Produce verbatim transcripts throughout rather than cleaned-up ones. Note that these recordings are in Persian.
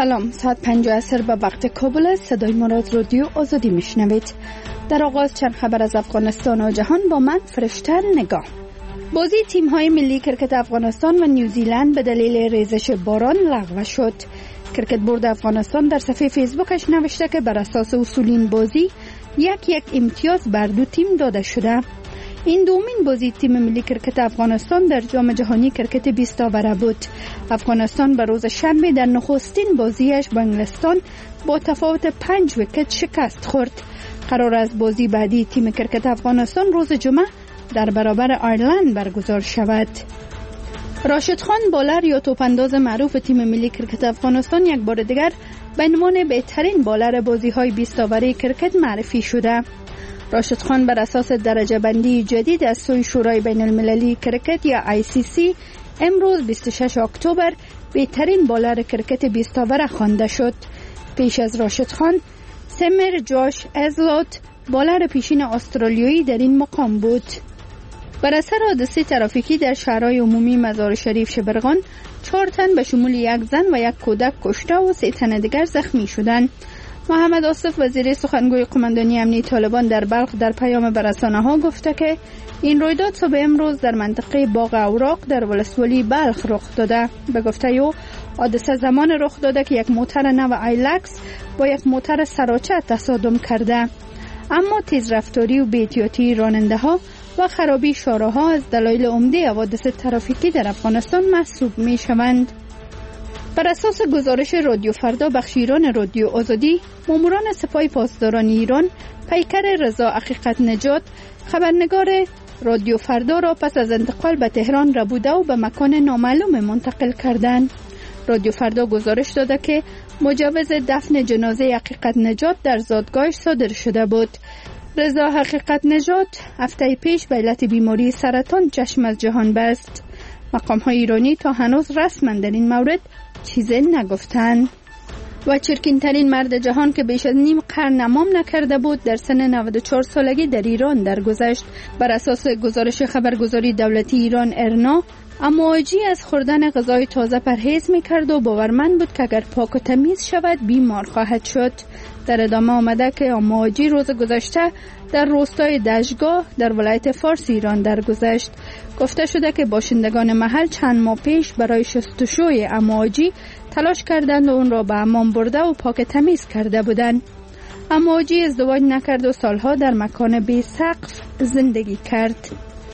سلام، ساعت پنج عصر به وقت کابل است. صدای ما را از رادیو آزادی میشنوید. در آغاز چند خبر از افغانستان و جهان با من فرشته نگاه. بازی تیم های ملی کرکت افغانستان و نیوزیلند به دلیل ریزش باران لغو شد. کرکت بورد افغانستان در صفحه فیسبوکش نوشته که بر اساس اصول این بازی یک یک امتیاز بر دو تیم داده شده. این دومین بازی تیم ملی کرکت افغانستان در جام جهانی کرکت بیست آوره بود. افغانستان به روز شنبه در نخستین بازیش با انگلستان با تفاوت پنج ویکت شکست خورد. قرار است بازی بعدی تیم کرکت افغانستان روز جمعه در برابر آیرلند برگزار شود. راشد خان بالر یا توپانداز معروف تیم ملی کرکت افغانستان یک بار دیگر به عنوان بهترین بالر بازی‌های بیست آوره کرکت معرفی شده. راشد خان بر اساس درجه بندی جدید از سوی شورای بین المللی کرکت یا آی سی سی امروز بیست و ششم اکتبر بهترین بالر کرکت بیست آوره خوانده شد. پیش از راشد خان سمر جاش ازلوت بالر پیشین استرالیایی در این مقام بود. بر اثر حادثه ترافیکی در شهرهای عمومی مزار شریف شبرغان چهار تن به شمول یک زن و یک کودک کشته و سه تن دیگر زخمی شدند. محمد آصف وزیر سخنگوی قماندانی امنیتی طالبان در بلخ در پیام به رسانه‌ها گفته که این رویداد صبح امروز در منطقه باغ اوراق در ولسوالی بلخ رخ داده. به گفته او حادثه زمان رخ داده که یک موتر نو آیلکس با یک موتر سراچه تصادم کرده، اما تیزرفتاری و بی‌احتیاطی راننده‌ها و خرابی شاهراه‌ها از دلایل عمده حوادث ترافیکی در افغانستان محسوب می‌شوند. بر اساس گزارش رادیو فردا بخش ایران رادیو آزادی، ماموران سپاه پاسداران ایران پیکر رضا حقیقت نژاد خبرنگار رادیو فردا را پس از انتقال به تهران ربوده و به مکان نامعلوم منتقل کردند. رادیو فردا گزارش داده که مجوز دفن جنازه حقیقت نژاد در زادگاهش صادر شده بود. رضا حقیقت نژاد هفته پیش به علت بیماری سرطان چشم از جهان بست. مقام‌های ایرانی تا هنوز رسما در این مورد چیزی نگفتند. و چرکین ترین مرد جهان که بیش از نیم قرن امام نکرده بود در سن نود و چهار سالگی در ایران درگذشت. بر اساس گزارش خبرگزاری دولتی ایران ارنا، امواجی از خوردن غذای تازه پرهیز میکرد و باورمند بود که اگر پاک و تمیز شود بیمار خواهد شد. در ادامه آمده که امواجی روز گذشته در روستای دشتگاه در ولایت فارس ایران درگذشت. گفته شده که باشندگان محل چند ماه پیش برای شستشوی امواجی تلاش کردند و اون را به حمام برده و پاک تمیز کرده بودند. امواجی ازدواج نکرد و سالها در مکان بی سقف زندگی کرد.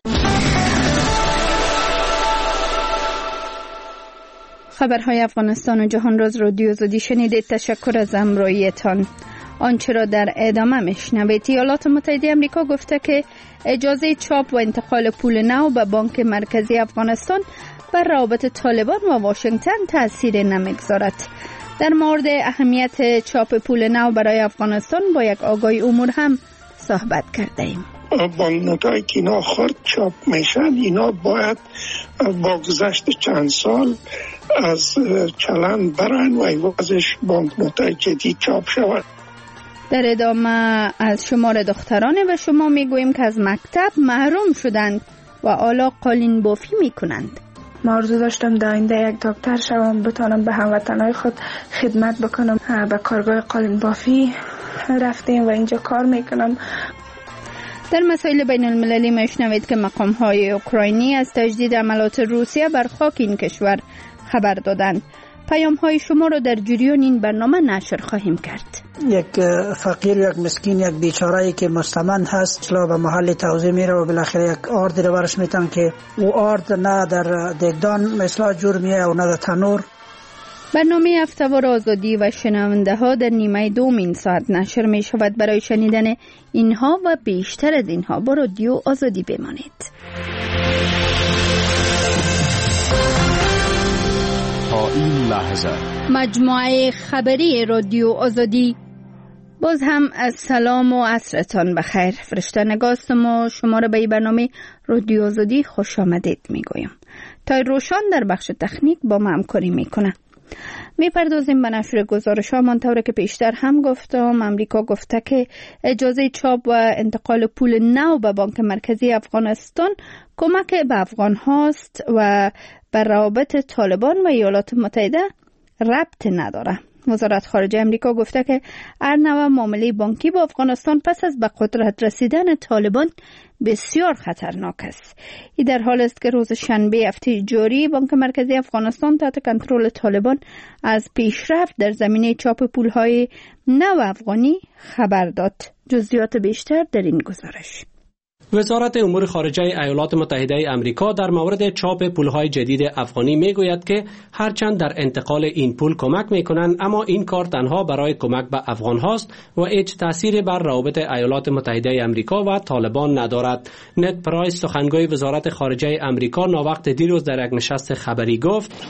خبرهای افغانستان و جهان را از رادیو آزادی شنیدید. تشکر از همراهیتان. آنچه را در ادامه میشنوید. ایالات متحده آمریکا گفته که اجازه چاپ و انتقال پول نو به بانک مرکزی افغانستان بر روابط طالبان و واشنگتن تأثیر نمیگذارد. در مورد اهمیت چاپ پول نو برای افغانستان با یک آگاهی امور هم صحبت کرده ایم. بانکنوتایی که اینا خرد چاپ میشن، اینا باید با گذشت چند سال از چلن برن و عوضش بانکنوتای جدید چاپ شود. در ادامه از شمار دختران و شما میگوییم که از مکتب محروم شدند و حالا قالین بافی میکنند. ما آرزو داشتم در آینده یک دکتر شوم، بتونم به هموطنهای خود خدمت بکنم. به کارگاه قالین بافی رفتیم و اینجا کار میکنم. در مسائل بین المللی میشنوید که مقام‌های اوکراینی از تجدید حملات روسیه بر خاک این کشور خبر دادند. پیام‌های شما را در جریان این برنامه نشر خواهیم کرد. یک فقیر و یک مسکین، یک بیچاره‌ای که مستمند هست، چلا به محل توزیع میره و بالاخره یک آرد رو برش میتن که او آرد نه در دگدان مثلا جور میه و نه در تنور. برنامه هفته‌وار آزادی و شنونده ها در نیمه دوم این ساعت نشر می شود. برای شنیدن اینها و بیشتر از اینها با رادیو آزادی بمانید. تا این لحظه مجموعه خبری رادیو آزادی. باز هم از سلام و عصرتان بخیر. فرشته نگاستم و شما را به این برنامه رادیو آزادی خوش آمدید می گویم. تا روشان در بخش تکنیک با ما همکاری می کنه. می پردازیم به نشر گزارش ها. منطوره که پیشتر هم گفتم، امریکا گفته که اجازه چاپ و انتقال پول نو به بانک مرکزی افغانستان کمک به افغان هاست و بر روابط طالبان و ایالات متحده ربط نداره. وزارت خارجه امریکا گفته که هر نوع معامله بانکی با افغانستان پس از به قدرت رسیدن طالبان بسیار خطرناک است. این در حال است که روز شنبه هفته جاری بانک مرکزی افغانستان تحت کنترل طالبان از پیشرفت در زمینه چاپ پولهای نو افغانی خبر داد. جزئیات بیشتر در این گزارش. وزارت امور خارجه ایالات متحده آمریکا در مورد چاپ پولهای جدید افغانی میگوید که هرچند در انتقال این پول کمک میکنند، اما این کار تنها برای کمک به افغان هاست و هیچ تأثیری بر روابط ایالات متحده آمریکا و طالبان ندارد. نت پرایس سخنگوی وزارت خارجه آمریکا ناوقت دیروز در یک نشست خبری گفت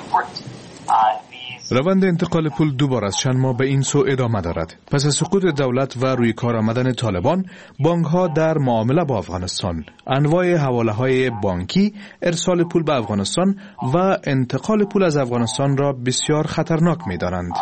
روند انتقال پول دوباره از چند ماه به این سو ادامه دارد. پس از سقوط دولت و روی کار آمدن طالبان، بانک ها در معامله با افغانستان، انواع حواله های بانکی، ارسال پول به افغانستان و انتقال پول از افغانستان را بسیار خطرناک می دانند.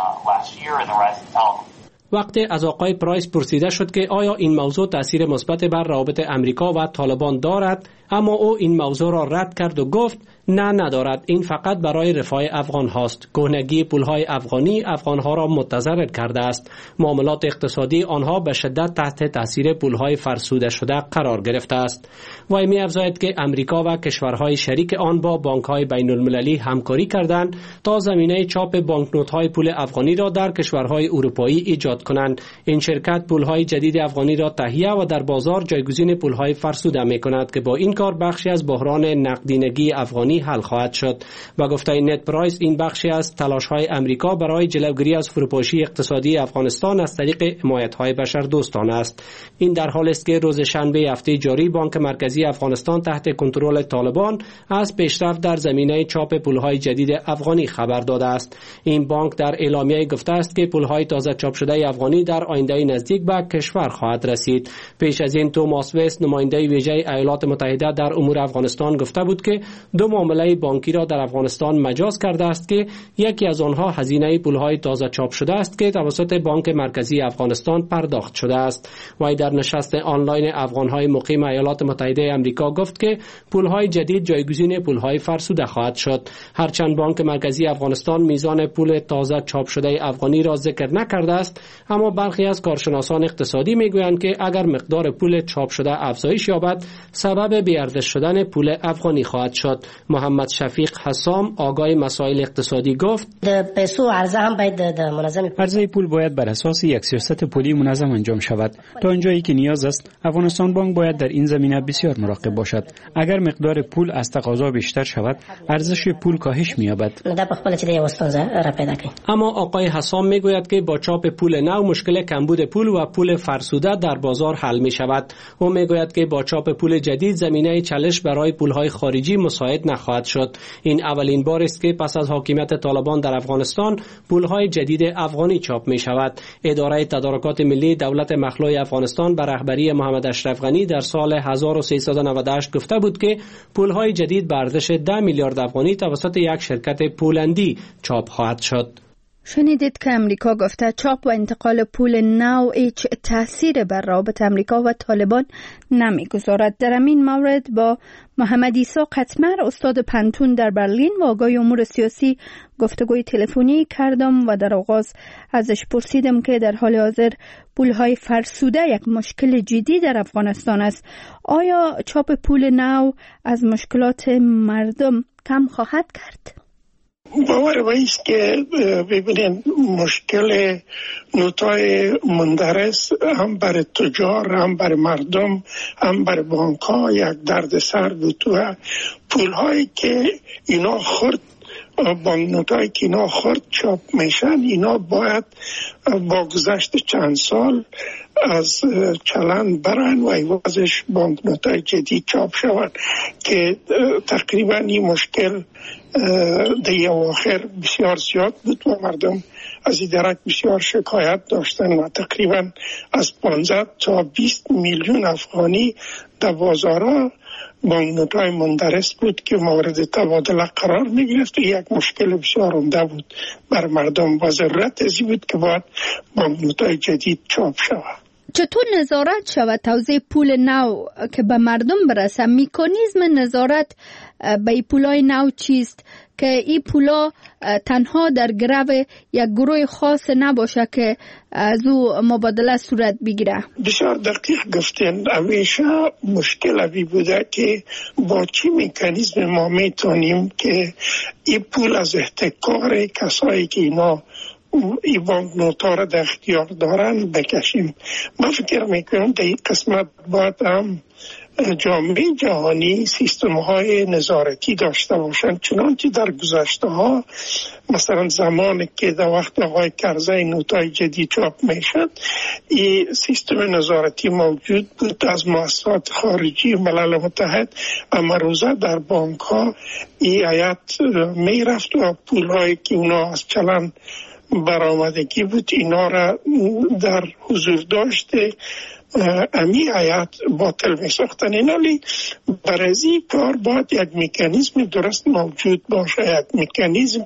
وقتی از آقای پرایس پرسیده شد که آیا این موضوع تأثیر مثبت بر روابط امریکا و طالبان دارد، اما او این موضوع را رد کرد و گفت نه ندارد، این فقط برای رفاه افغان هاست. کهنگی پولهای افغانی افغانها را متضرر کرده است. معاملات اقتصادی آنها به شدت تحت تاثیر پولهای فرسوده شده قرار گرفته است. و می افزاید که امریکا و کشورهای شریک آن با بانکهای بین المللی همکاری کردند تا زمینه چاپ بانکنوت‌های پول افغانی را در کشورهای اروپایی ایجاد کنند. این شرکت پولهای جدید افغانی را تهیه و در بازار جایگزین پولهای فرسوده می‌کند که با این کار بخشی از بحران نقدینگی افغانی حل خواهد شد. با گفته نت پرایس، این بخشی از تلاش‌های امریکا برای جلوگیری از فروپاشی اقتصادی افغانستان از طریق حمایت‌های بشردوستانه است. این در حالی است که روز شنبه هفته جاری بانک مرکزی افغانستان تحت کنترل طالبان از پیشرفت در زمینه چاپ پول‌های جدید افغانی خبر داده است. این بانک در اعلامیه گفته است که پول‌های تازه چاپ شده افغانی در آینده نزدیک به کشور خواهد رسید. پیش از این توماس وست، نماینده ویژه ایالات متحده در امور افغانستان، گفته بود که دو معامله بانکی را در افغانستان مجاز کرده است که یکی از آنها هزینه پولهای تازه چاپ شده است که توسط بانک مرکزی افغانستان پرداخت شده است. وی در نشست آنلاین افغانهای مقیم ایالات متحده آمریکا گفت که پولهای جدید جایگزین پولهای فرسوده خواهد شد. هرچند بانک مرکزی افغانستان میزان پول تازه چاپ شده افغانی را ذکر نکرده است، اما برخی از کارشناسان اقتصادی میگویند که اگر مقدار پول چاپ شده افزایش یابد، سبب بی‌ارزش شدن پول افغانی خواهد شد. محمد شفیق حسام، آگاه مسائل اقتصادی، گفت پیسو عرضه هم باید منظم، عرضه پول باید بر اساس یک سیاست پولی منظم انجام شود. تا اینجایی که نیاز است، افغانستان بانک باید در این زمینه بسیار مراقب باشد. اگر مقدار پول از تقاضا بیشتر شود، ارزش پول کاهش می‌یابد. اما آقای حسام میگوید که با چاپ پول نو مشکل کمبود پول و پول فرسوده در بازار حل می شود. او میگوید که با چاپ پول جدید زمینه چالش برای پولهای خارجی مساعد نخواهد شد. این اولین بار است که پس از حاکمیت طالبان در افغانستان پولهای جدید افغانی چاپ می شود. اداره تدارکات ملی دولت مخلوع افغانستان به رهبری محمد اشرف غنی در سال هزار و سیصد و نود و هشت گفته بود که پولهای جدید به ارزش ده میلیارد افغانی توسط یک شرکت پولندی چاپ خواهد شد. شنیدید که امریکا گفته چاپ و انتقال پول نو هیچ تأثیر بر روابط امریکا و طالبان نمیگذارد. در این مورد با محمد عیسی قطمر، استاد پنتون در برلین و آگاه امور سیاسی گفتگوی تلفنی کردم و در آغاز ازش پرسیدم که در حال حاضر پولهای فرسوده یک مشکل جدی در افغانستان است. آیا چاپ پول نو از مشکلات مردم کم خواهد کرد؟ باور بایست که ببینید مشکل نوتای مندرس هم برای تجار، هم برای مردم، هم برای بانک ها یک درد سر بود و پول هایی که اینا خورد، بانک هایی که اینا خورد چاپ میشن، اینا باید با گذشت چند سال از چلن برن و ایوازش بانک های جدید چاپ شود که تقریبا این مشکل در اواخر بسیار زیاد بود و مردم از این درک بسیار شکایت داشتن و تقریبا از پانزده تا بیست میلیون افغانی در بازارها بانکنوت‌های مندرس بود که مورد تبادله قرار می‌گرفت و یک مشکل بسیار عمده بود بر مردم و ضرورت ازی بود که باید بانکنوت‌های جدید چاپ شود. چطور نظارت شود توزیع پول نو که به مردم برسه؟ مکانیزم نظارت به این پولای نو چیست که این پولا تنها در گرو یک گروه خاص نباشه که از او مبادله صورت بگیره؟ بسیار دقیق گفتین. همیشه مشکل اوی بوده که با چی مکانیزم ما میتونیم که این پول از احتکار کسایی که اینا این بانک نوتا را در اختیار دارن بکشیم. من فکر میکنم در این قسمت باید هم جامعه جهانی سیستم های نظارتی داشته باشند، چنانچه در گذشته ها مثلا زمانی که در وقت آقای کرزی نوتای جدید چاپ میشد این سیستم نظارتی موجود بود از مؤسسات خارجی ملل متحد، اما روزه در بانک ها این هیئت میرفت و پول هایی که اونا از چلن برآمدگی بود اینا را در حضور داشته امی هیئت باطل می ساختن. اینالی برای کار باید یک مکانیزم درست موجود باشه، یک مکانیزم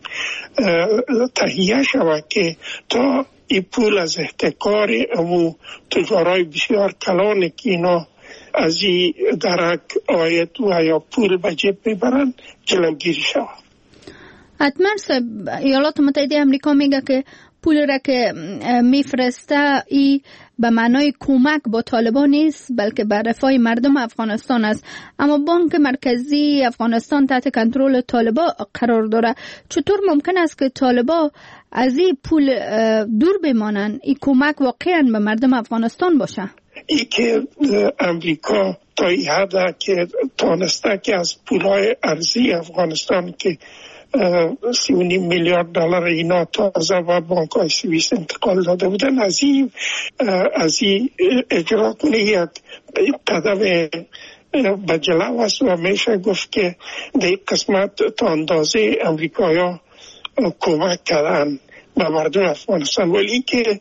تهیه شود که تا این پول از احتکار و تجارای بسیار کلان که اینا از این درک آید و یا پول به جیب میبرن جلوگیری شود. حتما ایالات متحده امریکا میگه که پول را که میفرسته ای به معنای کمک با طالبان نیست بلکه به رفاه مردم افغانستان است، اما بانک مرکزی افغانستان تحت کنترل طالبان قرار داره. چطور ممکن است که طالبان از این پول دور بمانند؟ این کمک واقعا به مردم افغانستان باشه؟ ای که امریکا تا این حد که تانسته که از پولهای ارزی افغانستان که سی و نیم میلیارد دلار اینا تازه و بانک های سوئیس انتقال داده بودن، از این از این اجرا کنه یک قدم به جلو است و میشه گفت که در این قسمت تا اندازه امریکایا کمک کردن به مردم افغانستان. ولی که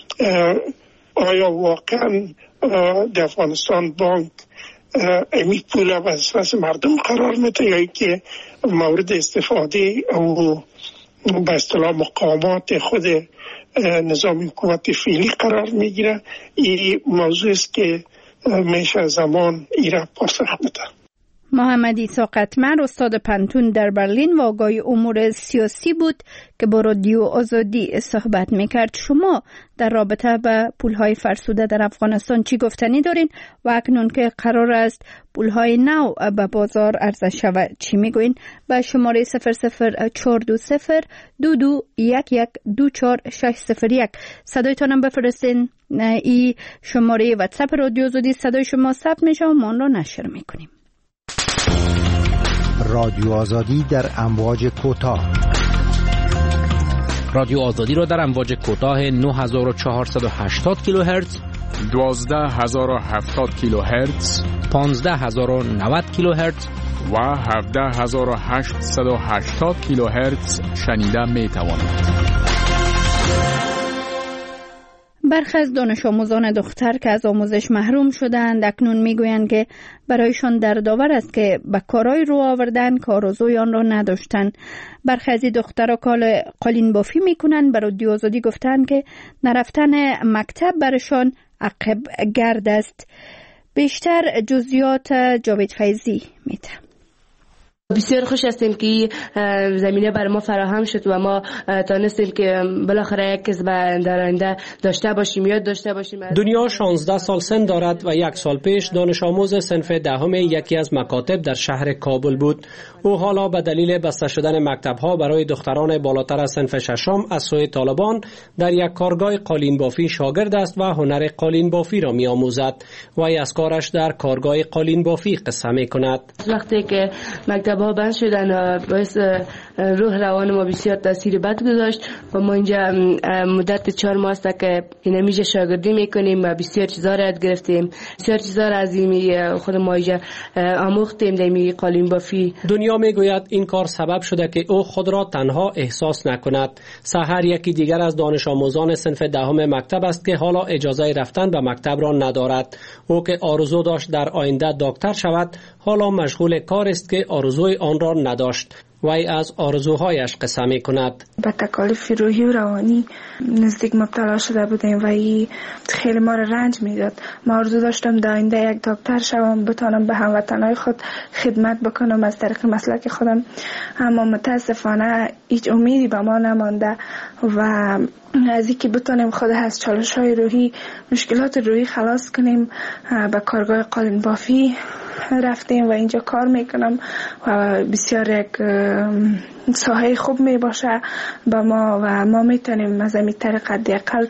آیا واقعا در افغانستان بانک امی پولا به دسترس مردم قرار میده یا که مورد استفاده و به اصطلاح مقامات خود نظام حکومت فعلی قرار میگیره؟ این موضوع است که میشه زمان ایره پاسخ بده. محمد عیسی قطمر استاد پنتون در برلین و آگاه امور سیاسی بود که با رادیو آزادی صحبت میکرد. شما در رابطه به پولهای فرسوده در افغانستان چی گفتنی دارین و اکنون که قرار است پولهای نو به بازار عرضه شود چی میگوین؟ به شماره صفر صفر چهار دو صفر دو دو یک یک دو چهار شش صفر یک صدایتانم بفرستین. این شماره واتساپ رادیو آزادی، صدای شما ثبت میشه و ما آن را نشر میکنیم. رادیو آزادی در امواج کوتاه. رادیو آزادی را در امواج کوتاه نه هزار و چهارصد و هشتاد کیلوهرتز، دوازده هزار و هفتاد کیلوهرتز، پانزده هزار و نود کیلوهرتز و هفده هزار و هشتصد و هشتاد کیلوهرتز شنیده می توانید. برخی از دانش آموزان دختر که از آموزش محروم شدند اکنون میگویند که برایشان دردآور است که به کارهای رو آوردن که آرزوی آن را نداشتند. برخی از این دخترها کار قالین بافی میکنند. برای رادیو آزادی گفتند که نرفتن مکتب برشان عقب گرد است. بیشتر جزئیات جاوید فیضی میده. بسیار خوش هستیم که زمینه بر ما فراهم شد و ما تانستیم که بالاخره یک کسب در آینده داشته باشیم، یاد داشته باشیم. دنیا شانزده سال سن دارد و یک سال پیش دانش آموز صنف دهم یکی از مکاتب در شهر کابل بود. او حالا به دلیل بسته شدن مکتب‌ها برای دختران بالاتر از صنف ششم از سوی طالبان در یک کارگاه قالین بافی شاگرد است و هنر قالین بافی را می‌آموزد و از کارش در کارگاه قالین بافی قصه می‌کند. وقتی که مکتب ها بند شدن و باعث روح روان ما بسیار تاثیر بد گذاشت و ما اینجا مدت چهار ماه است که اینمیجا شاگردی میکنیم و بسیار چیزا را یاد گرفتیم، بسیار چیزا را از این خود ما اینجا آموختیم در این قالین بافی. دنیا میگوید این کار سبب شده که او خود را تنها احساس نکند. سحر یکی دیگر از دانش آموزان صنف دهم مکتب است که حالا اجازه رفتن به مکتب را ندارد. او که آرزو داشت در آینده دکتر شود حالا مشغول کار است که آرزوی آن را نداشت. وی از آرزوهایش قصه می کند. به تکالیف روحی و روانی نزدیک مبتلا شده بودیم و این خیلی ما را رنج میداد. ما آرزو داشتم در آینده یک دکتر شوم، بتانم به هموطنهای خود خدمت بکنم از طریق مسلک خودم، اما متاسفانه هیچ امیدی به ما نمانده و از اینکه بتانیم خود از چالش‌های روحی، مشکلات روحی خلاص کنیم به کارگاه قالین بافی رفتیم و اینجا کار میکنم و بسیار یک ساحه خوب می باشه با ما و ما میتونیم از این طریق حداقل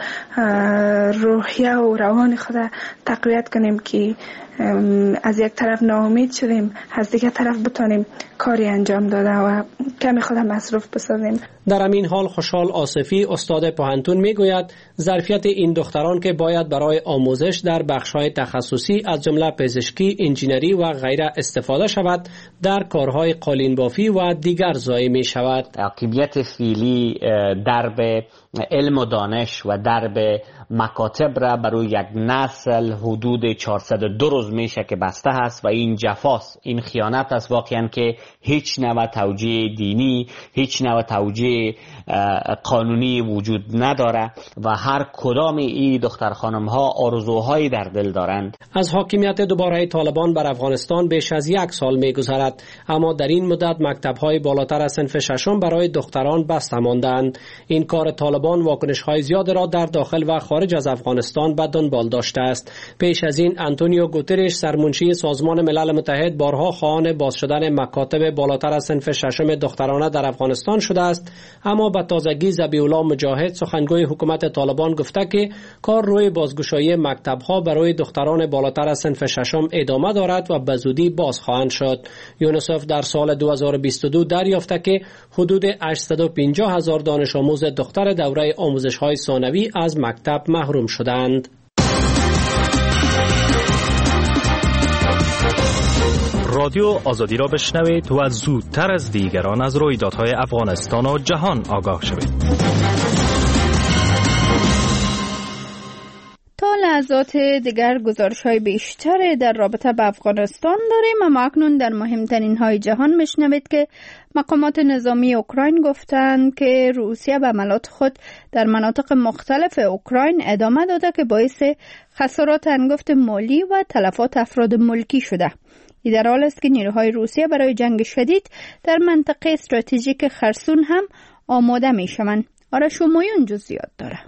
روحیه و روان خود تقویت کنیم که از یک طرف ناامید شدیم، از دیگه طرف بتونیم کاری انجام داده و کمی خود مصروف بسازیم. در همین حال خوشحال آصفی استاد پوهنتون میگوید ظرفیت این دختران که باید برای آموزش در بخش‌های تخصصی از جمله پزشکی، انجینری و غیره استفاده شود در کارهای قالین بافی و دیگر ضایع می شود. عاقبت فعلی درب علم و دانش و درب مکاتب را برای یک نسل حدود چهارصد و دو روز میشه که بسته هست و این جفاست، این خیانت است واقعا که هیچ نوع توجیه دینی، هیچ نوع توجیه قانونی وجود نداره و هر کدام این دختر خانم ها آرزوهایی در دل دارند. از حاکمیت دوباره طالبان بر افغانستان بیش از یک سال میگذرد، اما در این مدت مکتب‌های بالاتر از صنف ششم برای دختران بسته ماندند. این کار طالبان واکنش‌های زیاد را در داخل و خارج از افغانستان به دنبال داشته است. پیش از این انتونیو گوترش سرمنشی سازمان ملل متحد بارها خواهان باز شدن مکاتب بالاتر از صنف ششم دخترانه در افغانستان شده است، اما به تازگی ذبیح الله مجاهد سخنگوی حکومت طالبان گفته که کار روی بازگشایی مکتب‌ها برای دختران بالاتر از صنف ششم ادامه دارد و به زودی باز خواهند شد. یونیسف در سال دو هزار و بیست و دو دریافته که حدود هشتصد و پنجاه هزار دانش آموز دختر دوره آموزش‌های ثانوی از مکتب محروم شدند. رادیو آزادی را بشنوید و زودتر از دیگران از رویدادهای افغانستان و جهان آگاه شوید. تا لحظات دیگر گزارش‌های بیشتر در رابطه با افغانستان داریم، اما اکنون در مهمترین های جهان میشنوید که مقامات نظامی اوکراین گفتند که روسیه به حملات خود در مناطق مختلف اوکراین ادامه داده که باعث خسارات انگفت مالی و تلفات افراد ملکی شده. این در حال است که نیروهای روسیه برای جنگ شدید در منطقه استراتژیک خرسون هم آماده می شوند. آرش همایون جزئیات داره.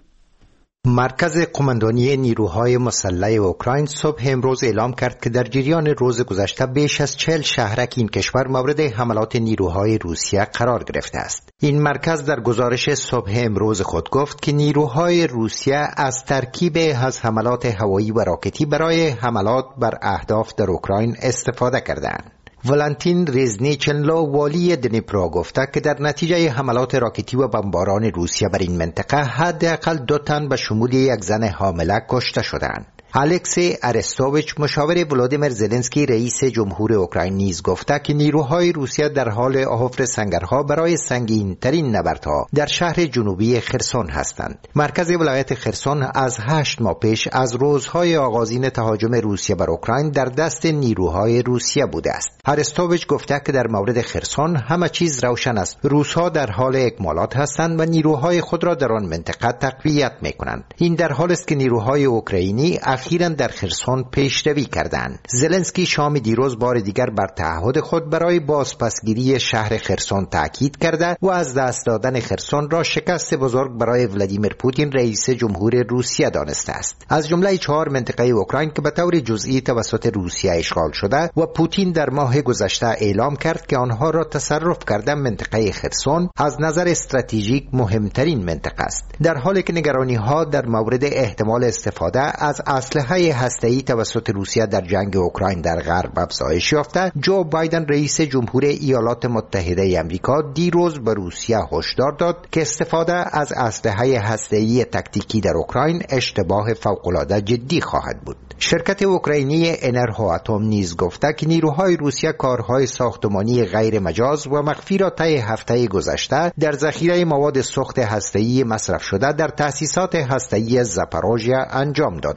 مرکز قماندانی نیروهای مسلح اوکراین صبح امروز اعلام کرد که در جریان روز گذشته بیش از چهل شهرک این کشور مورد حملات نیروهای روسیه قرار گرفته است. این مرکز در گزارش صبح امروز خود گفت که نیروهای روسیه از ترکیب از حملات هوایی و راکتی برای حملات بر اهداف در اوکراین استفاده کردند. ولنتین رزنیچنلو والی دنیپرو گفته که در نتیجه حملات راکتی و بمباران روسیه بر این منطقه حداقل دو تن به شمول یک زن حامله کشته شدند. الکسی ارستوویچ مشاور ولادیمیر زلنسکی رئیس جمهور اوکراین نیز گفته که نیروهای روسیه در حال حفر سنگرها برای سنگین‌ترین نبردها در شهر جنوبی خرسون هستند. مرکز ولایت خرسون از هشت ماه پیش از روزهای آغازین تهاجم روسیه بر اوکراین در دست نیروهای روسیه بوده است. ارستوویچ گفته که در مورد خرسون همه چیز روشن است. روس‌ها در حال اکمالات هستند و نیروهای خود را در آن منطقه تقویت می‌کنند. این در حالی است که نیروهای اوکراینی اخیراً در خرسون پیشروی کردند. زلنسکی شام دیروز بار دیگر بر تعهد خود برای بازپسگیری شهر خرسون تاکید کرده و از دست دادن خرسون را شکست بزرگ برای ولادیمیر پوتین رئیس جمهور روسیه دانسته است. از جمله چهار منطقه اوکراین که به طور جزئی توسط روسیه اشغال شده و پوتین در ماه گذشته اعلام کرد که آنها را تصرف کرده، منطقه خرسون از نظر استراتژیک مهمترین منطقه است. در حالی که نگرانی‌ها در مورد احتمال استفاده از اسلحه هسته‌ای توسط روسیه در جنگ اوکراین در غرب افزایش یافته، جو بایدن رئیس جمهور ایالات متحده آمریکا دیروز به روسیه هشدار داد که استفاده از اسلحه هسته‌ای تاکتیکی در اوکراین اشتباه فوق‌العاده جدی خواهد بود. شرکت اوکراینی انرژو اتم نیز گفته که نیروهای روسیه کارهای ساختمانی غیر مجاز و مخفی را طی هفته گذشته در ذخیره مواد سوخت هسته‌ای مصرف شده در تأسیسات هسته‌ای زاپاروژیا انجام دادند.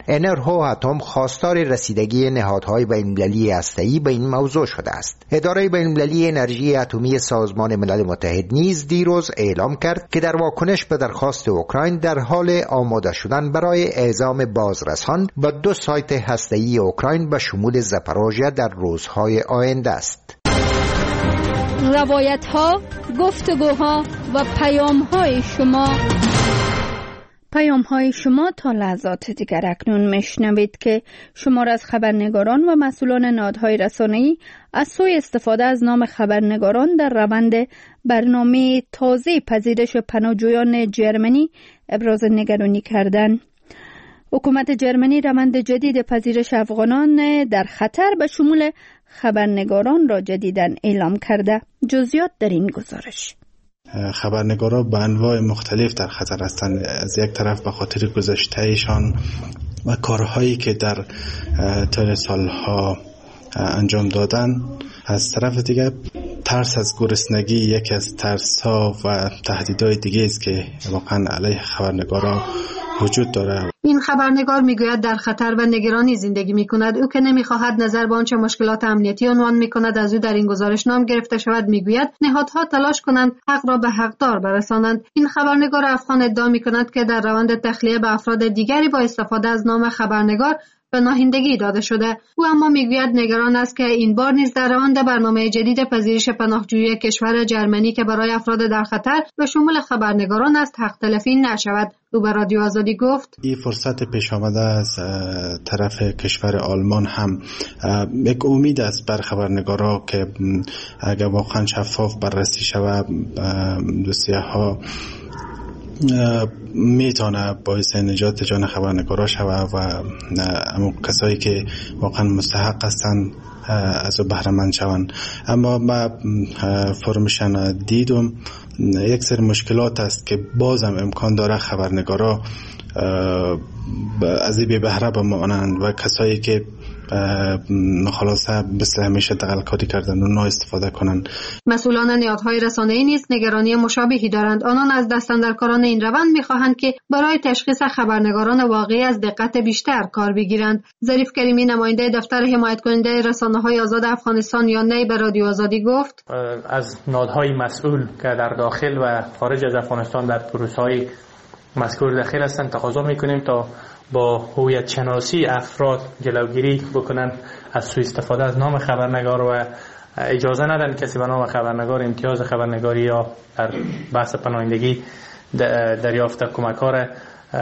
انرهو اتم خواستار رسیدگی نهادهای بین‌المللی هسته‌ای به این موضوع شده است. اداره بین‌المللی انرژی اتمی سازمان ملل متحد نیز دیروز اعلام کرد که در واکنش به درخواست اوکراین در حال آماده شدن برای اعزام بازرسان به دو سایت هسته‌ای اوکراین به شمول زاپاروژیا در روزهای آینده است. روایت‌ها، گفتگوها و پیام‌های شما پیام‌های شما تا لحظات دیگر اکنون میشنوید که شما را از خبرنگاران و مسئولان نهادهای رسانه‌ای از سوی استفاده از نام خبرنگاران در روند برنامه تازه پذیرش پناهجویان جرمنی ابراز نگرانی کردند. حکومت جرمنی روند جدید پذیرش افغانان در خطر به شمول خبرنگاران را جدیداً اعلام کرده. جزئیات در این گزارش. خبرنگارا به انواع مختلف در خطر هستند. از یک طرف به خاطر گذشته‌شان و کارهایی که در طول سالها انجام دادن، از طرف دیگر ترس از گرسنگی یکی از ترس‌ها و تهدیدهای دیگه است که واقعا علیه خبرنگارا وجود داره. این خبرنگار میگوید در خطر و نگرانی زندگی میکند. او که نمیخواهد نظر به آنچه مشکلات امنیتی عنوان میکند از او در این گزارش نام گرفته شود، میگوید نهادها تلاش کنند حق را به حقدار برسانند. این خبرنگار افغان ادعا میکند که در روند تخلیه به افراد دیگری با استفاده از نام خبرنگار پناهندگی داده شده. او اما میگوید نگران است که این بار نیز در روند برنامه جدید پذیرش پناهجویی کشور جرمنی که برای افراد در خطر به شمول خبرنگاران است حق تلفی نشود. او به رادیو آزادی گفت این فرصت پیش آمده از طرف کشور آلمان هم یک امید است بر خبرنگارا که اگر واقعا شفاف بررسی شود دوسیه ها میتونه باعث نجات جان خبرنگارا شود و اما کسایی که واقعا مستحق هستند از او بهره مند شوند. اما ما فرمشن دیدم یک سری مشکلات است که بازم امکان داره خبرنگارا از این بهره بمانند و کسایی که خلاصه مثل همیشه دغل‌کاری کردن و نا استفاده کنند. مسئولان نهادهای رسانه‌ای نیز نگرانی مشابهی دارند. آنان از دستاندرکاران این روند می‌خواهند که برای تشخیص خبرنگاران واقعی از دقت بیشتر کار بگیرند. ظریف کریمی نماینده دفتر حمایت کننده رسانه‌های آزاد افغانستان یا نی به رادیو آزادی گفت از نهادهای مسئول که در داخل و خارج از افغانستان در پروسه‌های مذکور داخل هستند تقاضا می‌کنیم تا با هویت شناسی افراد جلوگیری بکنن از سوء استفاده از نام خبرنگار و اجازه ندن کسی به نام خبرنگار امتیاز خبرنگاری یا در بحث پناهندگی دریافت کمک‌ها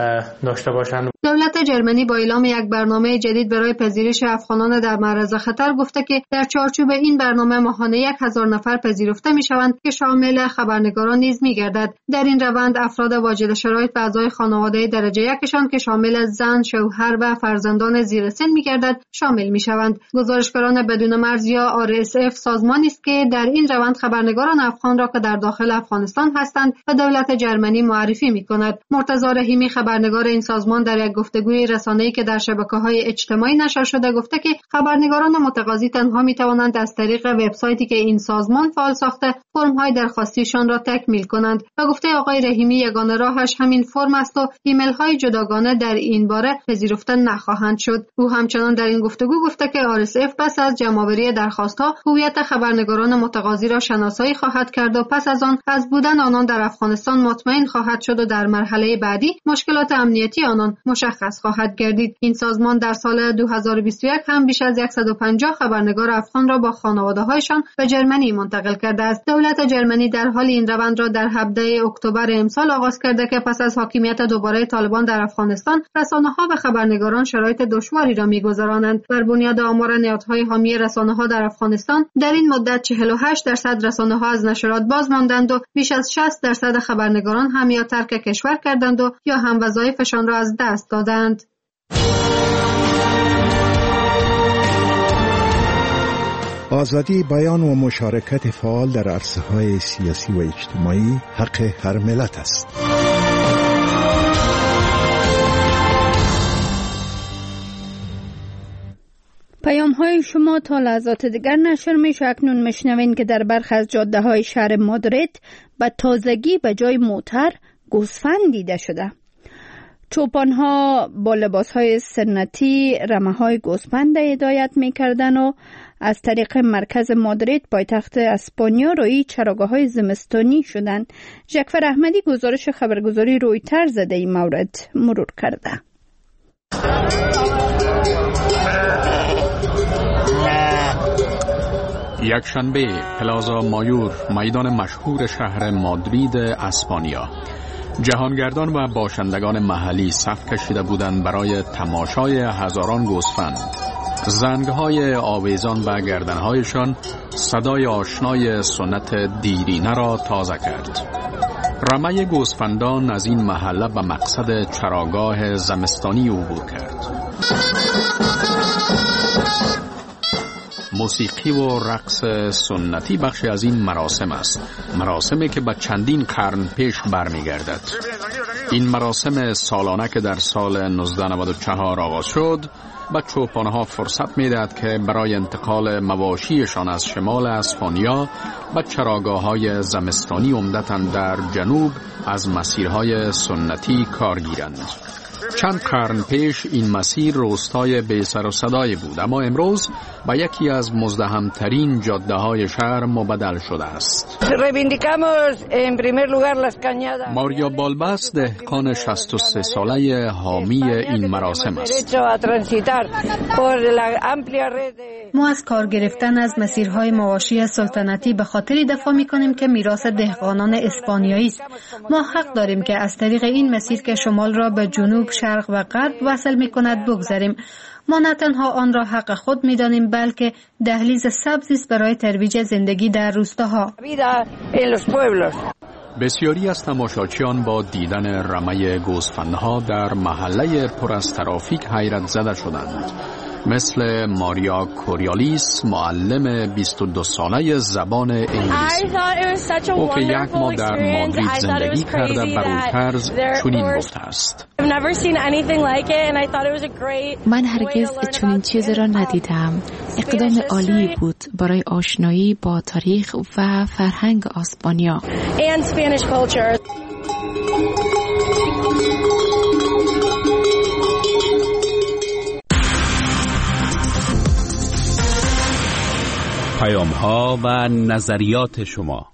داشته باشند. دولت جرمنی با اعلام یک برنامه جدید برای پذیرش افغانان در معرض خطر گفته که در چارچوب این برنامه ماهانه یک هزار نفر پذیرفته می شوند که شامل خبرنگاران نیز می گردد. در این روند افراد واجد شرایط و اعضای خانواده درجه یکشان که شامل زن، شوهر و فرزندان زیر سن می گردد شامل می شوند. گزارشگران بدون مرز یا آر اس اف سازمانی است که در این روند خبرنگاران افغان را که در داخل افغانستان هستند و دولت جرمنی معرفی می کند. مرتضی رحیمی خبرنگار این سازمان در یک گفتگوی رسانه‌ای که در شبکه‌های اجتماعی نشر شده گفته که خبرنگاران متقاضی تنها می‌توانند از طریق وبسایتی که این سازمان فعال ساخته فرم‌های درخواستیشان را تکمیل کنند و گفته آقای رحیمی یگانه راهش همین فرم است و ایمیل‌های جداگانه در این باره پذیرفته نخواهند شد. او همچنان در این گفتگو گفته که آر اس اف پس از جمع‌آوری درخواست‌ها هویت خبرنگاران متقاضی را شناسایی خواهد کرد و پس از آن از بودن آنان در افغانستان مطمئن خواهد شد و در مرحله بعدی مشکلات امنیتی آنان مشخص خواهد گردید. این سازمان در سال دو هزار و بیست و یک هم بیش از صد و پنجاه خبرنگار افغان را با خانواده‌هایشان به جرمنی منتقل کرده است. دولت جرمنی در حال این روند را در هفده اکتبر امسال آغاز کرده که پس از حاکمیت دوباره طالبان در افغانستان رسانه‌ها و خبرنگاران شرایط دشواری را می‌گذرانند. بر بنیاد آمار نهادهای حامی رسانه‌ها در افغانستان در این مدت چهل و هشت درصد رسانه‌ها از نشرات باز ماندند و بیش از شصت درصد خبرنگاران هم یا ترک کشور کردند و یا هم وظایفشان را از دست دادند. آزادی بیان و مشارکت فعال در عرصه‌های سیاسی و اجتماعی حق هر ملت است. پیام های شما تا لحظات دیگر نشر میشه. اکنون میشنوین که در برخی از جاده های شهر مادرید به تازگی به جای موتر گوسفند دیده شده. چوپانها با لباسهای سنتی رمه‌های گوسفند هدایت می‌کردند و از طریق مرکز مادرید پایتخت اسپانیا روی چراگاه‌های زمستانی شدند. ژکفر احمدی گزارش خبرگزاری رویترز در این مورد مرور کرده. یک شنبه پلازا مایور، میدان مشهور شهر مادرید اسپانیا. جهانگردان و باشندگان محلی صف کشیده بودند برای تماشای هزاران گوسفند. زنگهای آویزان به گردنهایشان صدای آشنای سنت دیرینه را تازه کرد. رمه گوسفندان از این محله به مقصد چراگاه زمستانی عبور کرد. موسیقی و رقص سنتی بخشی از این مراسم است، مراسمی که به چندین قرن پیش برمیگردد. این مراسم سالانه که در سال نوزده نود و چهار آغاز شد به چوپانها فرصت میدهد که برای انتقال مواشیشان از شمال اسپانیا به چراگاه‌های زمستانی عمدتاً در جنوب از مسیرهای سنتی کار گیرند. چند قرن پیش این مسیر روستای بی سر و صدایی بود، اما امروز به یکی از مزدحمترین جاده های شهر مبدل شده است. ماریا بالباس دهقان شصت و سه ساله حامی این مراسم است. ما از کار گرفتن از مسیرهای مواشی سلطنتی به خاطر دفاع می‌کنیم که میراث دهقانان اسپانیایی است. ما حق داریم که از طریق این مسیر که شمال را به جنوب، شرق و غرب وصل می‌کند بگذریم. ما نه تنها آن را حق خود می‌دانیم بلکه دهلیز سبزی است برای ترویج زندگی در روستاها. بسیاری از تماشاچیان با دیدن رمه گوسفندها در محله پر از ترافیک حیرت زده شدند، مثل ماریا کوریالیس، معلم بیست و دو ساله زبان انگلیسی. او که یک ماه در مادرید زندگی کرده بر رویترز چنین گفته است: من هرگز چنین چیزی را ندیدم. اقدام عالی بود برای آشنایی با تاریخ و فرهنگ اسپانیا. پیام ها و نظریات شما.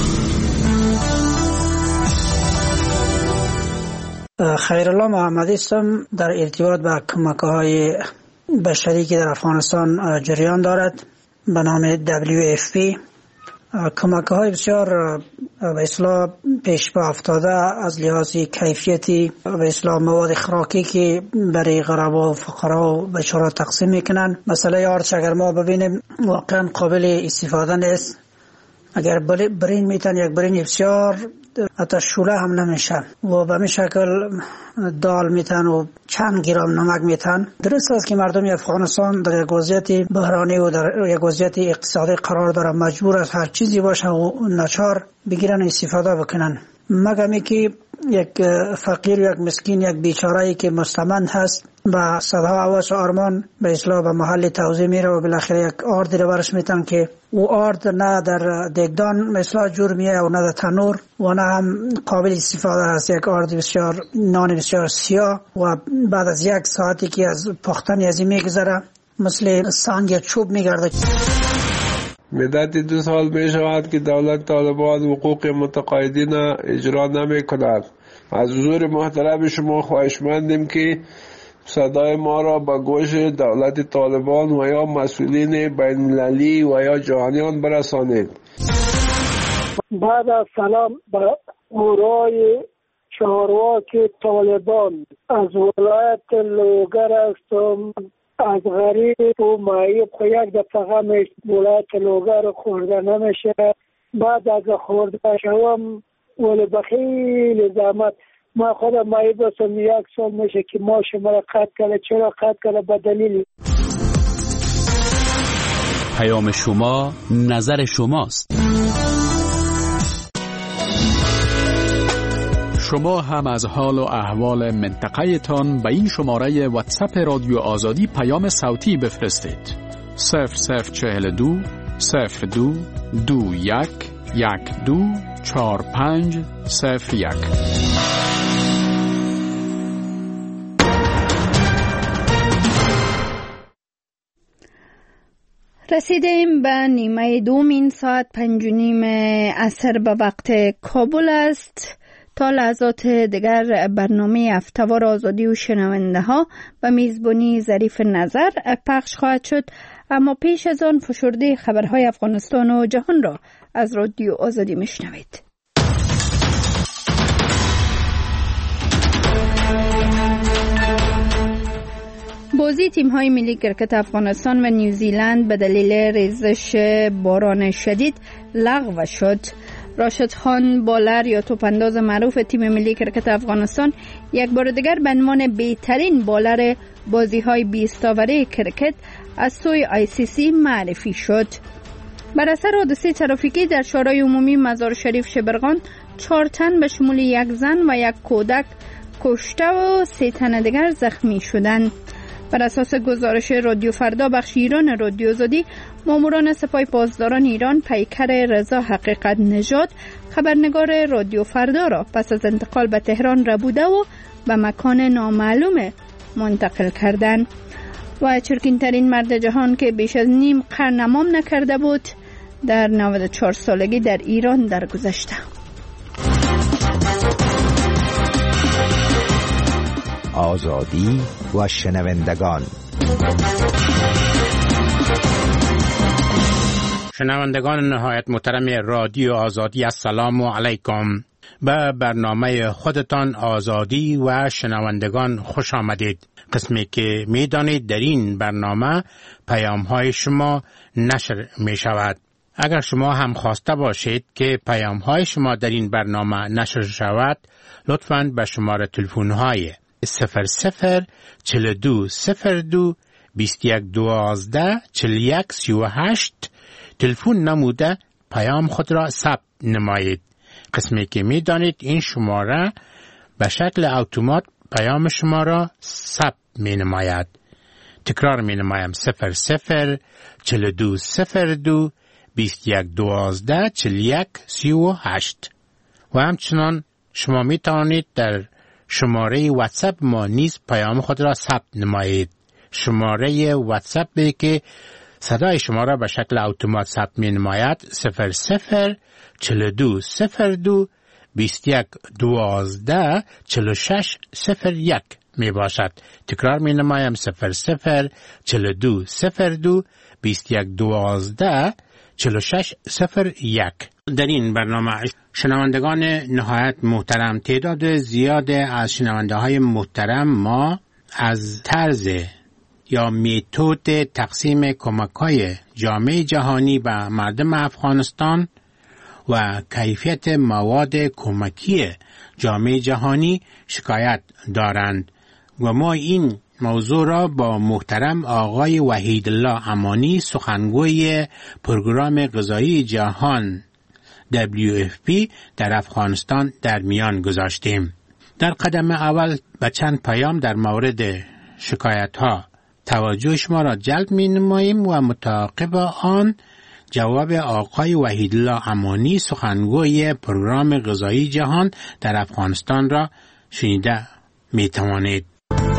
خیرالله محمدی هستم. در ارتباط با کمک‌های بشری که در افغانستان جریان دارد به نام دبلیو اف پی، کمک‌های بسیار به اصطلاح پیش پا افتاده از لحاظ کیفیتی به اصطلاح مواد خوراکی که برای غربا و فقرا و بچه‌ها تقسیم میکنن. مسئله آرچ اگر ما ببینیم واقعا قابل استفاده نیست. اگر برین میتن یک برین بسیار حتی شوله هم نمیشه و به این شکل دال میتن و چند گرم نمک میتن. درست است که مردم افغانستان در یک وضعیت بحرانی و در یک وضعیت اقتصادی قرار دارن، مجبور است هر چیزی باشه و ناچار بگیرن استفاده بکنن. مگه که یک فقیر و یک مسکین، یک بیچاره‌ای که مستمند هست و صدها حواس و آرمان به اصلاح به محل توزیع میره و بالاخره یک آردی رو برش میتن که او آرد نه در دگدان مثلا جور میه و نه در تنور و نه هم قابل استفاده هست. یک آرد بسیار نان بسیار سیاه و بعد از یک ساعتی که از پختن از این میگذره مثل سنگ چوب میگرده. مدت دو سال می شود که دولت طالبان حقوق متقاعدین اجرا نمی کند. از حضور محترم شما خواهشمندیم که صدای ما را به گوش دولت طالبان و یا مسئولین بین المللی و یا جهانیان برسانید. بعد از سلام به گروه چهارواک طالبان از ولایت لوگر هستم. از غریب و معیب خو یک دفعه غمش ولایت لوگر خورده نمیشه. بعد از خورده شوم ولی بخیل زحمت ما خودم معیب هستم. یک سال میشه که ما شما را قطع کرده. چرا قطع کرده؟ به دلیل پیام شما نظر شماست. شما هم از حال و احوال منطقه تان به این شماره واتساپ رادیو آزادی پیام صوتی بفرستید. صفر صفر چهل دو صفر دو دو یک یک دو چهار پنج صفر یک. رسیدیم به نیمه دومین ساعت پنج و نیم عصر به وقت کابل است. تا لحظات دیگر برنامه هفته‌وار آزادی و شنونده ها به میزبانی ظریف نظر پخش خواهد شد، اما پیش از آن فشرده خبرهای افغانستان و جهان را از رادیو آزادی میشنوید. بازی تیم‌های ملی کرکت افغانستان و نیوزیلند به دلیل ریزش باران شدید لغو شد. راشد خان بالر یا توپانداز معروف تیم ملی کرکت افغانستان یک بار دیگر به عنوان بهترین بالر بازی‌های بیست اوره کرکت از سوی آی سی سی معرفی شد. بر اثر حادثه ترافیکی در شورای عمومی مزار شریف شبرغان چهار تن به شمول یک زن و یک کودک کشته و سه تن دیگر زخمی شدند. بر اساس گزارش رادیو فردا بخش ایران رادیو آزادی، ماموران سپاه پاسداران ایران پیکر رضا حقیقت نژاد خبرنگار رادیو فردا را پس از انتقال به تهران ربوده و به مکان نامعلوم منتقل کردند. و چرکین ترین مرد جهان که بیش از نیم قرن امام نکرده بود در نود و چهار سالگی در ایران درگذشته. آزادی و شنوندگان. شنوندگان نهایت محترم رادیو آزادی، السلام علیکم. به برنامه خودتان آزادی و شنوندگان خوش آمدید. قسمی که می دانید در این برنامه پیام های شما نشر می شود. اگر شما هم خواسته باشید که پیام های شما در این برنامه نشر شود، لطفاً به شماره تلفن های صفر صفر چل دو صفر دو بیست یک دوازده چل یک سی و هشت تلفن نموده پیام خود را ثبت نمایید. قسمی که می دانید این شماره به شکل اتومات پیام شما را ثبت می نماید. تکرار می نمایم: صفر صفر چل دو صفر دو بیست یک دوازده چل یک سی و هشت. و همچنان شما می توانید در شماره واتساپ ما نیز پیام خود را ثبت نمایید. شماره واتساپ که صدای شما را به شکل اتومات ثبت می نماید صفر صفر چل دو صفر دو بیست یک دوازده چل شش صفر یک می باشد. تکرار می نمایم: صفر صفر چل دو صفر دو بیست یک دوازده چل شش صفر یک. در این برنامه شنوندگان نهایت محترم، تعداد زیاد از شنونده های محترم ما از طرز یا میتود تقسیم کمک های جامعه جهانی به مردم افغانستان و کیفیت مواد کمکی جامعه جهانی شکایت دارند و ما این موضوع را با محترم آقای وحیدالله امانی، سخنگوی پروگرام غذایی جهان دبلیو اف پی در افغانستان در میان گذاشتیم. در قدم اول به چند پیام در مورد شکایت ها توجه شما را جلب می نماییم و متعاقب آن جواب آقای وحیدالله امانی، سخنگوی پروگرام غذایی جهان در افغانستان را شنیده می توانید.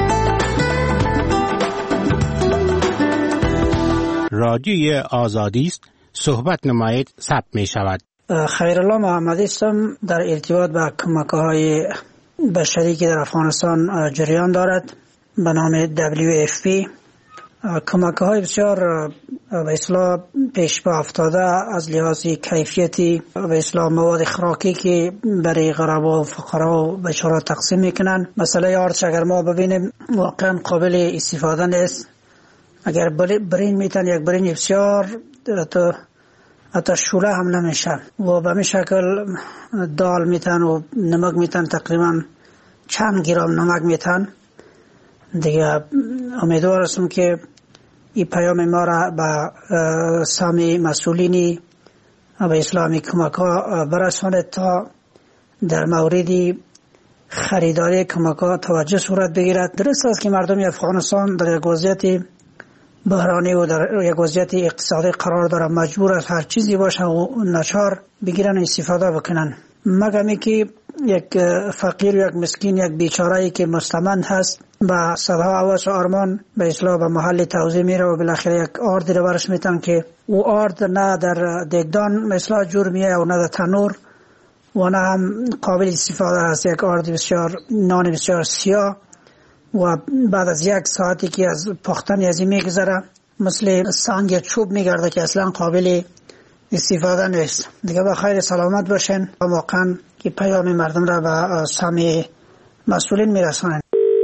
رادیوی آزادی است، صحبت نمایید، ثبت می شود. خیرالله محمدی هستم. در ارتباط با کمک‌های بشری که در افغانستان جریان دارد به نام دبلیو اف پی، کمک‌های بسیار به اصطلاح پیش پا افتاده از لحاظ کیفیتی به اصطلاح مواد خوراکی که برای غربا و فقرا و بیچاره تقسیم میکنن. مسئله آرچ اگر ما ببینیم واقعا قابل استفاده نیست. اگر برین میتن یک برین بسیار تو حتی شوله هم نمیشه و به می شکل دال میتن و نمک میتن، تقریبا چند گرم نمک میتن دیگه. امیدوار هستم که این پیام ما را به سامی مسئولینی به اسلامی کمک ها برساند تا در موردی خریداری کمک ها توجه صورت بگیرد. درست است که مردم افغانستان در یک وضعیت بحرانی و در یک وضعیت اقتصادی قرار دارن، مجبور است هر چیزی باشه و ناچار بگیرن استفاده بکنن. مگمی که یک فقیر و یک مسکین، یک بیچاره‌ای که مستمند هست با صدها هواس و آرمان به اصلاح به محل توزیع میره و بالاخره یک آردی رو برش میتن که او آرد نه در دگدان مثلا جور میه و نه در تنور و نه هم قابل استفاده هست. یک آرد بسیار نان بسیار سیاه و بعد از یک ساعتی که از پختن از این میگذره مثل سنگ چوب میگرده که اصلا قابل استفاده نیست. دیگه با خیر سلامت باشین و واقعا که پیام مردم را به سمع مسئولین میرسانند.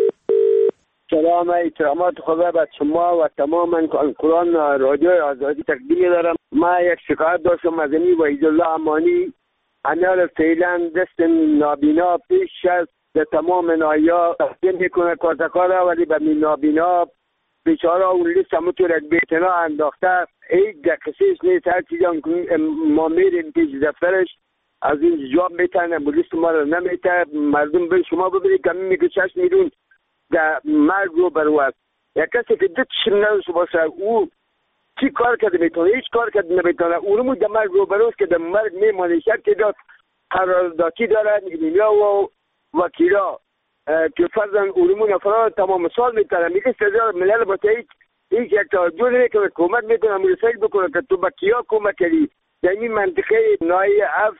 سلام، احترامات خدا به شما و تمام کارکنان رادیو آزادی تقدیم دارم. ما یک شکایت داشتم از این وحیدالله امانی، انال فعلا دست نابینا پیش از به تمام نایا تقدیم میکنه کارتکارا، ولی به نابینا بیچاره اون لیست همونطور یک بیتنا انداخته، هیچ دقیقیش نیست. هر چیزی ما میریم پیش دفترش از این جواب میتن، لیست ما رو نمیته. مردم به شما ببینید کمی میگه شش میلیون در مرگ رو برود. یک کسی که دو چشم نداشته باشه او چی کار کرده میتونه؟ هیچ کار کرده نمیتونه. اونمو در مرگ رو بروست که در مرگ میمانه. شرط داد قراردادی دارن ایمیا و وکیلا که فرضاً علوم نفرا تمام سال میتونه. میگه سزا ملل باشه هیچ هیچ یک توجه نمیکنه. حکومت میتونه مرسل بکنه که تو با کیا کمک کردی. در این منطقه نایی اف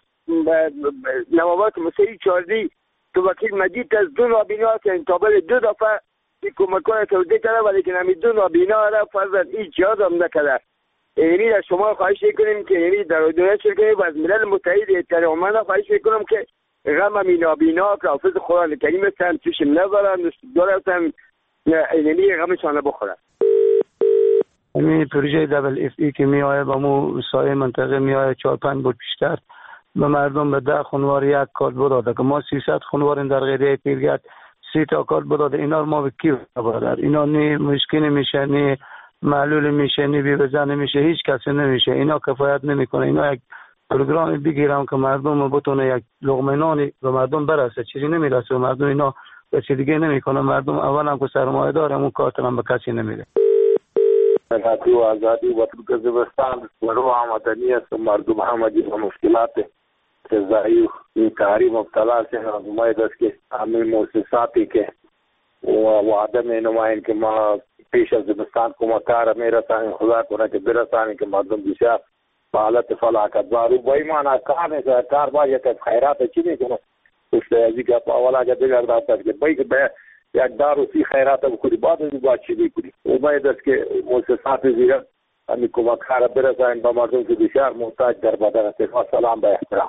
نوابات مسیحی چاردی تو وکیل مجید از دو نابینا هستن تابل دو دفعه این کمکان توده کرده، ولی که نمی دو نابینا را فرضاً هیچ یاد هم نکرده. یعنی در شما خواهش کنیم که یعنی در دنیا شرکت و از ملل متحد احتراماً خواهش کنم که غم می نابینا که حافظ قرآن کریم هستن توشم نذارن دارن یعنی غمشان بخورن. همین پروژه دبل اف ای که می آید با مو سایه منطقه می آید چهار پنج بود پیشتر به مردم به ده خانوار یک کارت بداده که ما سیصد خانوار در غیره پیرگرد سی تا کارت بداده. اینا ما به کی برادر؟ اینا نه مشکل میشه، نه معلول میشه، نه بی بزن میشه، هیچ کسی نمیشه. اینا کفایت نمیکنه. اینا یک پروگرام بگیرم که مردم بتونه یک لقمه نانی به مردم برسه. چیزی نمیرسه به مردم. اینا به چیز دیگه نمیکنه. مردم اولا که سرمایه داره اون کارت هم به کسی نمیده. رادیو آزادی و ترکمنستان و رو آمدنی است مردم همه و مشکلات تزایی این کاری مبتلا سے نماید است که همین مؤسساتی که و عدم نمایند که ما پیش از زمستان کمکار میرسانیم خدا کنه که برسانیم که مردم بیشتر به حالت فلاکت بارو با ایمان از کار نیست. کار باید که خیرات چی میکنه است ازی که اولا که دیگر داشت که باید به یک دارو سی خیرات بکنی بعد از باید چی بکنی. او باید است که مؤسسات زیرا همین کمکار برسانیم به مردم که بیشتر محتاج در بدن است. سلام به احترام.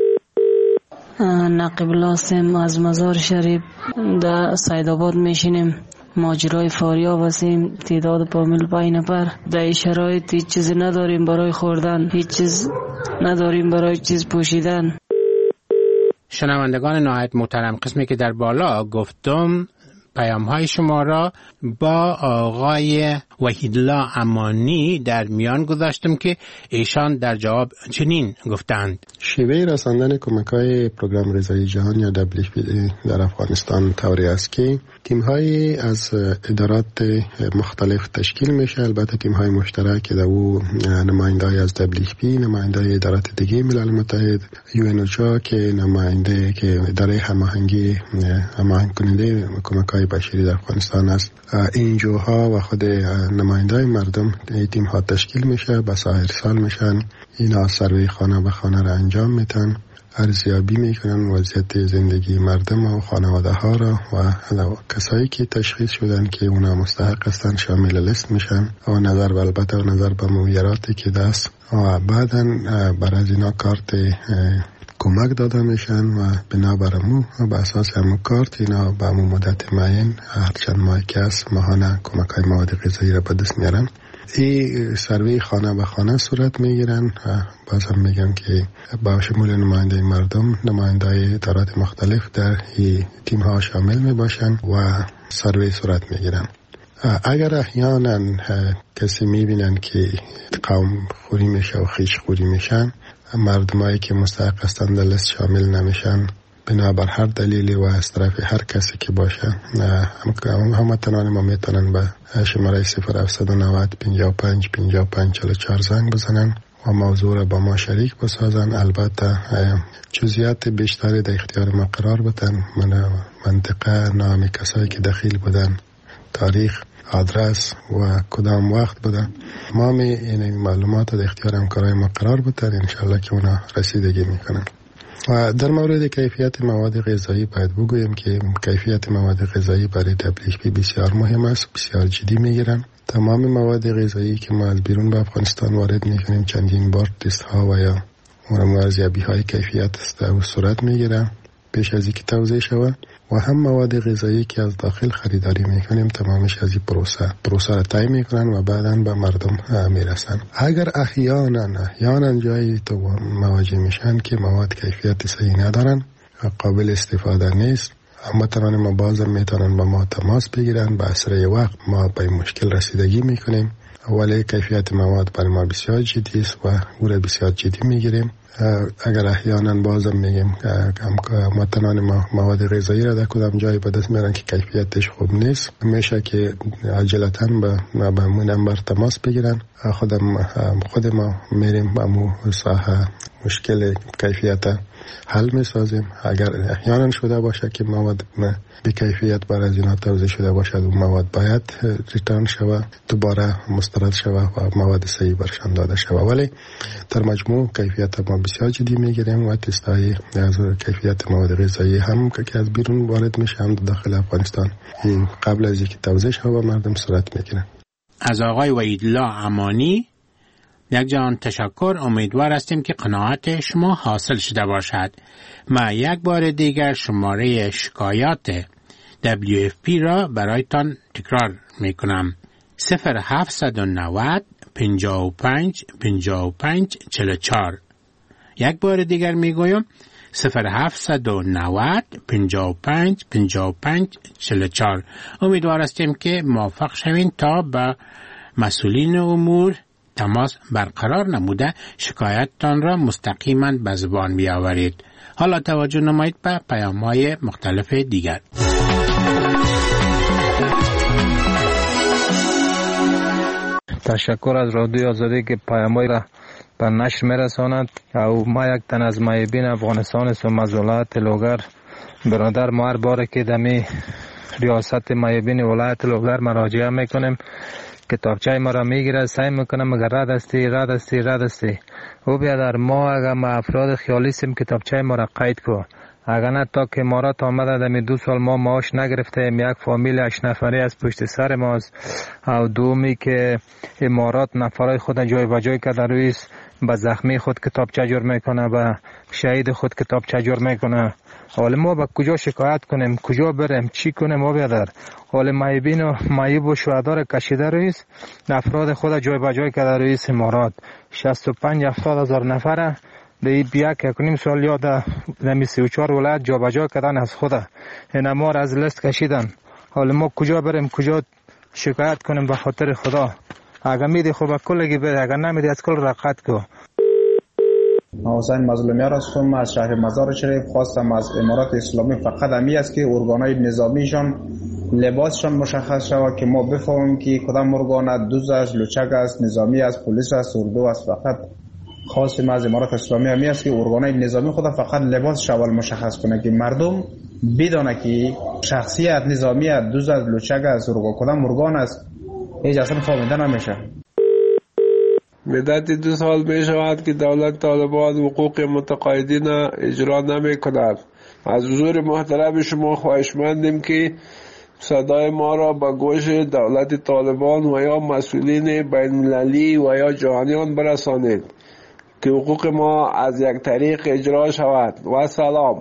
نقیب لاسم از مزار شریف در سیدآباد میشینیم. ماجرای فاریاب هستیم. تعداد پامیل پای نفر در شرایط هیچ چیز نداریم برای خوردن، هیچ چیز نداریم برای چیز پوشیدن. شنوندگان نهایت محترم، قسمی که در بالا گفتم پیام های شما را با آقای وحیدالله امانی در میان گذاشتم که ایشان در جواب چنین گفتند: شیوه رساندن کمک های پروگرام رضایی جهان یا دبلیو اف پی در افغانستان طوری است که تیم های از ادارات مختلف تشکیل میشه. البته تیم های مشترک که در او نماینده های از دبلیو اف پی، نماینده های ادارات دیگه ملل متحد، یو ان اوچا که نماینده که اداره هماهنگی هماهنگ کننده کمک های بشری در افغانستان است، اینجوها و خود نماینده مردم تیم ها تشکیل میشه. به سایر سال میشن اینا سروی خانه به خانه را انجام میتن، ارزیابی میکنن وضعیت زندگی مردم و خانواده ها را و کسایی که تشخیص شدن که اونا مستحق هستن شامل لیست میشن و نظر و البته نظر به مویراتی که دست و بعدا بر از اینا کارت کمک داده میشن و بنابر مو به اساس همون کارت اینا به همون مدت معین هر چند ماه که هست ماهانه کمک های مواد غذایی را به دست میارن. این سروی خانه به خانه صورت میگیرن و باز هم میگم که با شمول نماینده مردم نماینده ادارات مختلف در این تیم ها شامل میباشن و سروی صورت میگیرن. اگر احیانا کسی میبینن که قوم خوری میشه و خیش خوری میشن، مردمایی که مستحق هستند در لیست شامل نمیشن بنابر هر دلیلی و از طرف هر کسی که باشه، هموطنان ما میتونن به شماره صفر هفتصد و نود پنجاه و پنج پنجاه و پنج چهل و چهار زنگ بزنن و موضوع را با ما شریک بسازن. البته جزئیات بیشتری در اختیار ما قرار بدن. من منطقه، نام کسایی که دخیل بودن، تاریخ، آدرس و کدام وقت بودن، ما می این معلومات در اختیار همکارای ما قرار بدن. انشالله که اونا رسیدگی میکنن. و در مورد کیفیت مواد غذایی باید بگویم که کیفیت مواد غذایی برای دبلیو اف پی بسیار مهم است، بسیار جدی میگیرن. تمام مواد غذایی که ما از بیرون به افغانستان وارد میکنیم چندین بار تست ها و یا ارزیابی های کیفیت است و صورت میگیره پیش از اینکه توزیع شود. و هم مواد غذایی که از داخل خریداری میکنیم تمامش از این پروسه پروسه را طی میکنن و بعداً به مردم میرسن. اگر احیانا احیانا جایی تو مواجه میشن که مواد کیفیت صحیح ندارن و قابل استفاده نیست، اما تمام ما بازم میتونن با ما تماس بگیرن. به اسرع وقت ما به این مشکل رسیدگی میکنیم. ولی کیفیت مواد برای ما بسیار جدی است و او را بسیار جدی میگیریم. اگر احیانا بازم میگیم متنان ما مواد غذایی را در کدام جایی به دست میارن که کیفیتش خوب نیست، میشه که عجلتاً به به منبر تماس بگیرن. خودم خود ما میریم با مو ساحه مشکل کیفیت حل میسازیم. اگر احیانا شده باشه که مواد بی کیفیت بر از اینا توزیع شده باشد، اون مواد باید ریترن شود، دوباره مسترد شود و مواد صحیح برشان داده شود. ولی در مجموع کیفیت ما بسیار جدی میگیریم و تستای از کیفیت مواد غذایی هم که از بیرون وارد میشه هم داخل افغانستان این قبل از اینکه توزیع شود مردم صورت میگیرن. از آقای وحیدالله امانی یک جان تشکر. امیدوار هستیم که قناعت شما حاصل شده باشد. ما یک بار دیگر شماره شکایات دبلیو اف پی را برایتان تکرار میکنم: صفر هفتصد و نود پنجاه و پنج پنجاه و پنج چهل و چهار. یک بار دیگر میگویم: صفر هفتصد و نود پنجاه و پنج پنجاه و پنج چهل و چهار. امیدوار هستیم که موفق شوین تا به مسئولین امور تماس برقرار نموده شکایتتان را مستقیما به زبان بیاورید. حالا توجه نمایید به پیام‌های مختلف دیگر. تشکر از رادیو آزادی که پیام‌های را به نشر میرساند. او ما یک تن از معیبین افغانستان است و مزولات لوگر برادر ما هر باره که دمی ریاست معیبین ولایت لوگر مراجعه میکنیم کتابچه ما را میگیره، سعی میکنه مگر رد استی رد استی رد استی. او بیادر ما اگر ما افراد خیالی سیم کتابچه ما را قید کو، اگر نه تا که امارات آمده دمی دو سال ما معاش نگرفتیم، یک فامیل هشت نفری از پشت سر ماست. او دومی که امارات نفرای خود جای و جای کرده رویست، به زخمی خود کتابچه جور میکنه، به شهید خود کتابچه جور میکنه. حالا ما به کجا شکایت کنیم، کجا بریم، چی کنیم؟ ما بیادر حالا معیبین و معیب و شهدا را کشیده رویست، افراد خود جای به جای کرده رویست امارات. شصت و پنج هفتاد هزار نفره در یک یک نیم سال یا در دمی سی و چهار ولایت جا به جا کردن از خود این ما را از لیست کشیدن. حالا ما کجا بریم، کجا شکایت کنیم؟ به خاطر خدا اگر میدی خوب کلگی بده، اگر نمیدی از کل رقت کو. حسین مظلومیار هستم از شهر مزار شریف. خواستم از امارات اسلامی فقط همی است که ارگانهای نظامیشان لباسشان مشخص شود که ما بفهمیم که کدام ارگان دوز است، لوچک است، نظامی است، پلیس است، اردو است. فقط خواستم از امارات اسلامی همی است که ارگانهای نظامی خود فقط لباس شوال مشخص کنه که مردم بدونه که شخصیت نظامی است، دوز است، لوچک است، کدام ارگان است، هیچ اصلا فهمیده نمیشه. مدت دو سال می شود که دولت طالبان حقوق متقاعدین اجرا نمی کند. از حضور محترم شما خواهشمندیم که صدای ما را به گوش دولت طالبان و یا مسئولین بین المللی و یا جهانیان برسانید که حقوق ما از یک طریق اجرا شود. و سلام.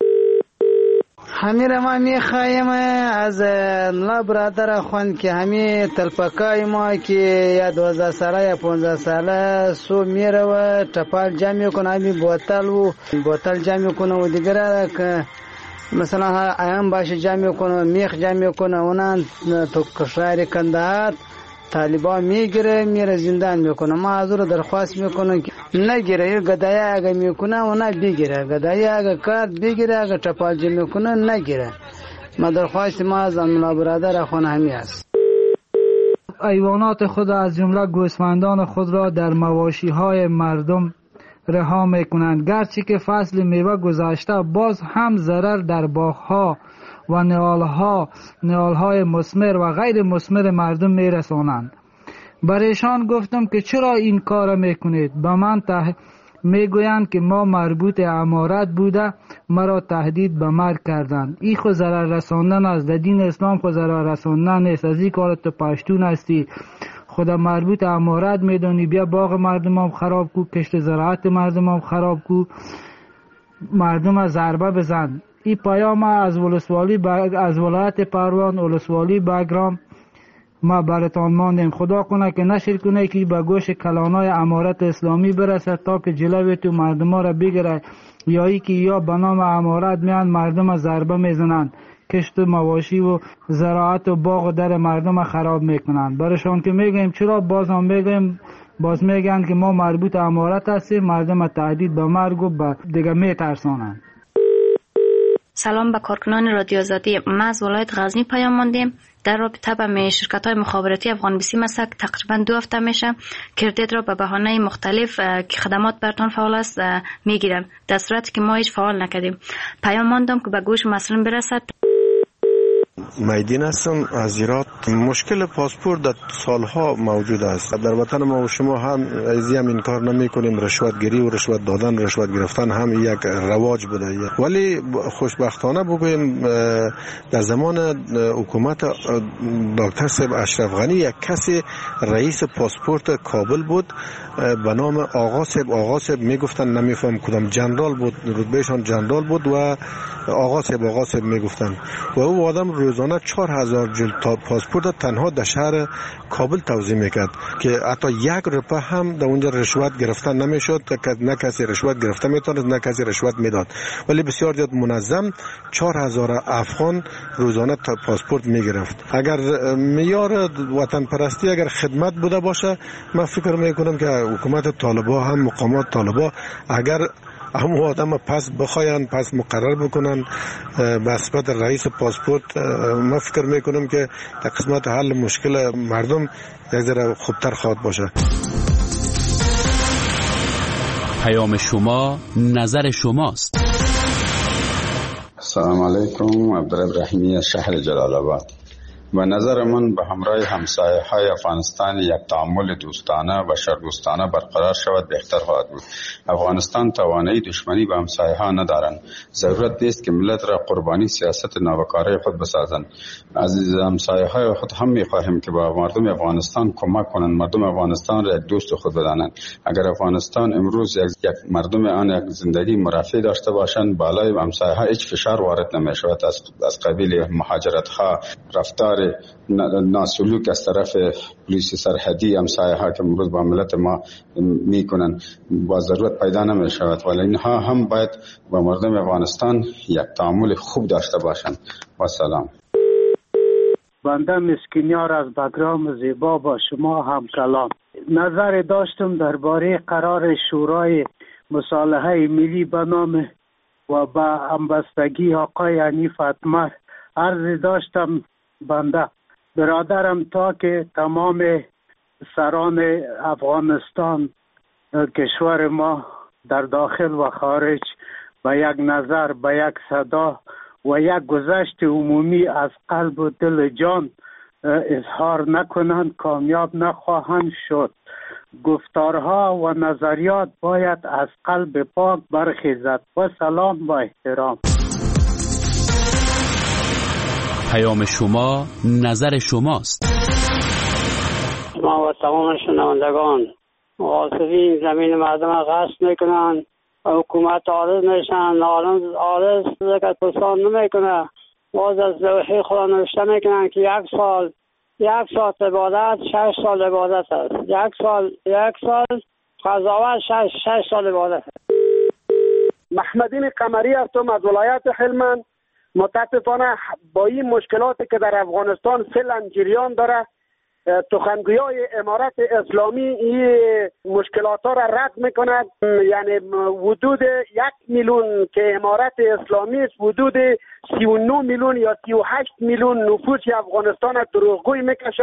همین ما میخوایم از لا برادر خون که همین تلپکای ما که یا دوازده ساله یا پانزده ساله سو میره و تپال جمع کنه، همین بوتل و بوتل جمع کنه و دیگره که مثلا ایام باشه جمع کنه، میخ جمع کنه، اونان تو کشور کندهار طالبان میگیره میره زندان میکنه. ما از رو درخواست میکنه که نگیره، یه گدایی اگه میکنه اونا بگیره، گدایی اگه کارت بگیره، اگه تپالجی میکنه نگیره. ما درخواست ما از املا برادر خونه همی است. حیوانات خود از جمله گوسفندان خود را در مواشی های مردم رها می کنند. گرچه که فصل میوه گذشته باز هم ضرر در باغها و نهالها نهالهای مثمر و غیر مثمر مردم می رسانند. برایشان گفتم که چرا این کار میکنید؟ به من ته... میگویند که ما مربوط عمارت بوده مرا تهدید به مرگ کردند. این خود ضرر رساندن است. در دین اسلام خود ضرر رساندن نیست. از این کار تو پشتون هستی، خدا مربوط عمارت میدونی، بیا باغ مردم هم خراب کو، کشت زراعت مردم هم خراب کو، مردم از ضربه بزن. این پیام از ولسوالی با... از ولایت پروان ولسوالی بگرام ما براتان ماندیم. خدا کنه که نشر کنه که به گوش کلانای امارت اسلامی برسه تا که جلوی تو مردم ها را بگیره، یا ای که یا به نام امارت میان مردم ضربه میزنن، کشت مواشی و زراعت و باغ و در مردم خراب میکنن. برایشان که میگیم چرا باز هم میگیم، باز میگن که ما مربوط امارت هستیم، مردم تهدید به مرگ و دیگه میترسانن. سلام به کارکنان رادیو آزادی. ما از ولایت غزنی پیام ماندیم در رابطه با شرکت های مخابراتی افغان بیسی مسک. تقریبا دو هفته میشه کردیت را به بهانه مختلف که خدمات برتان فعال است میگیرم، در صورتی که ما هیچ فعال نکردیم. پیام ماندم که به گوش مسئولین برسد. میدین هستم از ایران. مشکل پاسپورت در سالها موجود است در وطن ما و شما. هم ازی هم این کار نمی کنیم. رشوت گیری و رشوت دادن، رشوت گرفتن هم یک رواج بوده، ولی خوشبختانه بگویم در زمان حکومت دکتر صاحب اشرف غنی یک کسی رئیس پاسپورت کابل بود به نام آقا صاحب. آقا صاحب میگفتن، نمیفهم کدام جنرال بود، رتبهشان جنرال بود و آقا صاحب آقا صاحب میگفتن و او آدم روزانه چهار هزار جلد پاسپورت تنها در شهر کابل توزیع میکرد که حتی یک روپه هم در اونجا رشوت گرفتن نمیشد. نه کسی رشوت گرفته میتونست، نه کسی رشوت میداد، ولی بسیار زیاد منظم چهار هزار افغان روزانه پاسپورت میگرفت. اگر معیار وطن پرستی اگر خدمت بوده باشه، من فکر میکنم که حکومت طالبا هم مقامات طالبا اگر همون آدم پس بخواین پس مقرر بکنن به صفت رئیس پاسپورت، من فکر میکنم که در قسمت حل مشکل مردم یک ذره خوبتر خواهد باشه. پیام شما نظر شماست. السلام علیکم. عبدالرحیم رحیمی از شهر جلال آباد. به نظر من به همراه همسایه های افغانستان یک تعامل دوستانه و شردوستانه برقرار شود بهتر خواهد بود. افغانستان توانایی دشمنی به همسایه ها ندارند. ضرورت نیست که ملت را قربانی سیاست ناوکاره خود بسازند. از همسایه های خود هم می خواهیم که با مردم افغانستان کمک کنند، مردم افغانستان را یک دوست خود بدانند. اگر افغانستان امروز یک, یک مردم آن یک زندگی مرفه داشته باشند، بالای همسایه ها هیچ فشار وارد نمی شود از از قبیل مهاجرت ها، رفتار ناسلوک از طرف پلیس سرحدی همسایه ها که امروز با ملت ما میکنن با ضرورت پیدا نمی شود، ولی اینها هم باید با مردم افغانستان یک تعامل خوب داشته باشند. با سلام. بنده مسکینیار از بگرام زیبا با شما هم کلام. نظر داشتم درباره قرار شورای مصالحه ملی به نام و به همبستگی آقای حنیف اتمر. عرض داشتم بنده برادرم تا که تمام سران افغانستان کشور ما در داخل و خارج به یک نظر، به یک صدا و یک گذشت عمومی از قلب و دل جان اظهار نکنند کامیاب نخواهند شد. گفتارها و نظریات باید از قلب پاک برخیزد. و سلام با احترام. پیام شما نظر شماست. ما و تمام شنوندگان غاصبین زمین مردم غصب میکنن، حکومت عارض میشن، عارض زکات پرسان نمیکنه، باز از لوحه خدا نوشته میکنن که یک سال یک سال عبادت شش سال عبادت است، یک سال یک سال قضاوت شش شش سال عبادت است. محمدین قمری هستم از ولایت هلمند. متاسفانه با این مشکلاتی که در افغانستان فعلا جریان داره، سخنگویای امارت اسلامی این مشکلات ها را رد میکند. یعنی حدود یک میلیون که امارت اسلامی است، حدود سی و نه میلیون یا سی و هشت میلیون نفوس افغانستان دروغگوی میکشه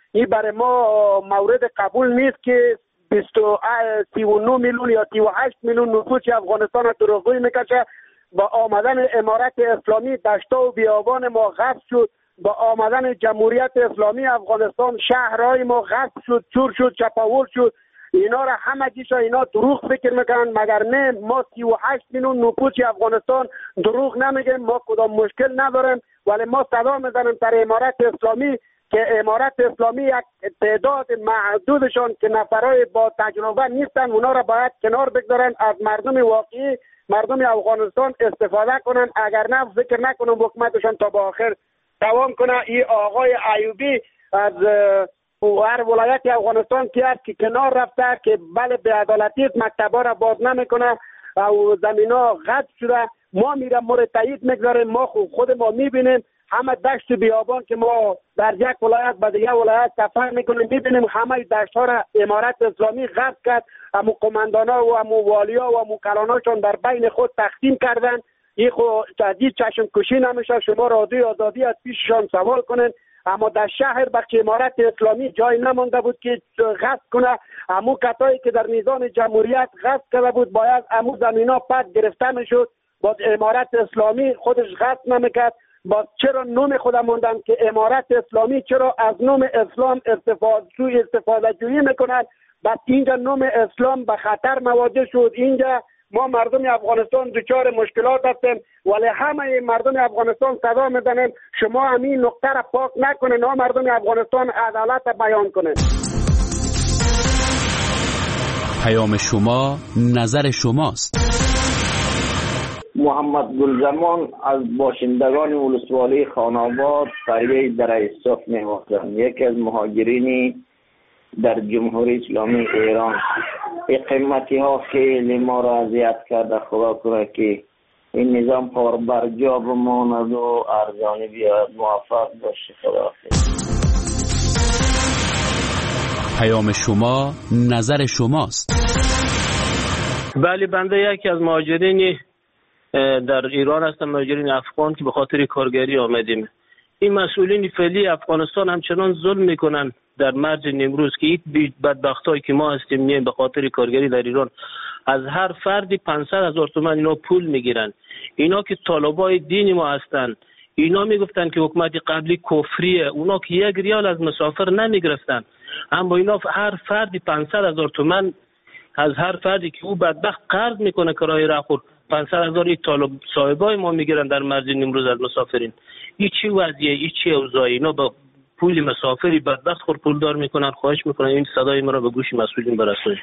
این برای ما مورد قبول نیست که بیست و نه میلیون یا سی و هشت میلیون نفوس افغانستان دروغگویی میکشه. با آمدن امارت اسلامی دشتا و بیابان ما غصب شد. با آمدن جمهوریت اسلامی افغانستان شهرهای ما غصب شد، چور شد، چپاول شد. اینا را همه چیزا اینا دروغ فکر میکنن، مگر نه ما سی و هشت میلیون نفوس افغانستان دروغ نمیگیم، ما کدام مشکل نداریم، ولی ما صدا میزنیم در امارت اسلامی که امارت اسلامی یک تعداد محدودشان که نفرای با تجربه نیستن اونا را باید کنار بگذارن، از مردم واقعی مردم افغانستان استفاده کنن، اگر نه فکر نکنم حکومتشان تا با آخر دوام کنه. این آقای ایوبی از هر ولایت افغانستان که است که کنار رفته که بله به عدالتی مکتبا را باز نمیکنه و زمینا قطع شده، ما میرم ما را تایید میگذاریم، ما خود ما میبینیم همه دشت بیابان که ما در یک ولایت به دیگه ولایت سفر میکنیم میبینیم همه دشت ها را امارت اسلامی غصب کرد، همو قماندانا و همو والیا و همو کلاناشون در بین خود تقسیم کردن. این خود تهدید چشم کشی نمیشه، شما رادیو آزادی از پیششان سوال کنن. اما در شهر بخش امارت اسلامی جای نمانده بود که غصب کنه. همو کسایی که در نظام جمهوریت غصب کرده بود باید همو زمینا پس گرفته میشد، باز امارت اسلامی خودش غصب نمیکرد. باز چرا نوم خودم موندن که امارت اسلامی چرا از نوم اسلام استفاده جوی استفاده جویی میکنن؟ بس اینجا نوم اسلام به خطر مواجه شد. اینجا ما مردم افغانستان دچار مشکلات هستیم، ولی همه مردم افغانستان صدا میزنن شما همین نقطه را پاک نکنین، ما مردم افغانستان عدالت بیان کنن. پیام شما نظر شماست. محمد گلزمان از باشندگان ولسوالی خاناباد قریه دره صف می‌باشم، یکی از مهاجرینی در جمهوری اسلامی ایران. این قیمتی ها خیلی ما را اذیت کرده، خدا کنه که این نظام پار بر جا بماند و ارزانی بیاید. موفق باشه. خدا حافظ. پیام شما نظر شماست. بله، بنده یکی از مهاجرین در ایران هستم، مهاجرین افغان که به خاطر کارگری آمدیم. این مسئولین فعلی افغانستان همچنان ظلم میکنن در مرز نیمروز که این بدبختایی که ما هستیم میایم به خاطر کارگری در ایران از هر فردی پانصد هزار تومان اینا پول میگیرن. اینا که طالبای دین ما هستن، اینا میگفتن که حکومت قبلی کفریه، اونا که یک ریال از مسافر نمیگرفتن، اما اینا هر فردی پانصد هزار تومان از هر فردی که او بدبخت قرض میکنه کرایه راهخور پانصد هزار طالب صاحبای ما میگیرن در مرز نیمروز از مسافرین. این چی وضعیه؟ این چی اوضاعی؟ اینا با پول مسافری بدبخت خور پولدار میکنن. خواهش میکنن این صدای ما را به گوش مسئولین برسونید.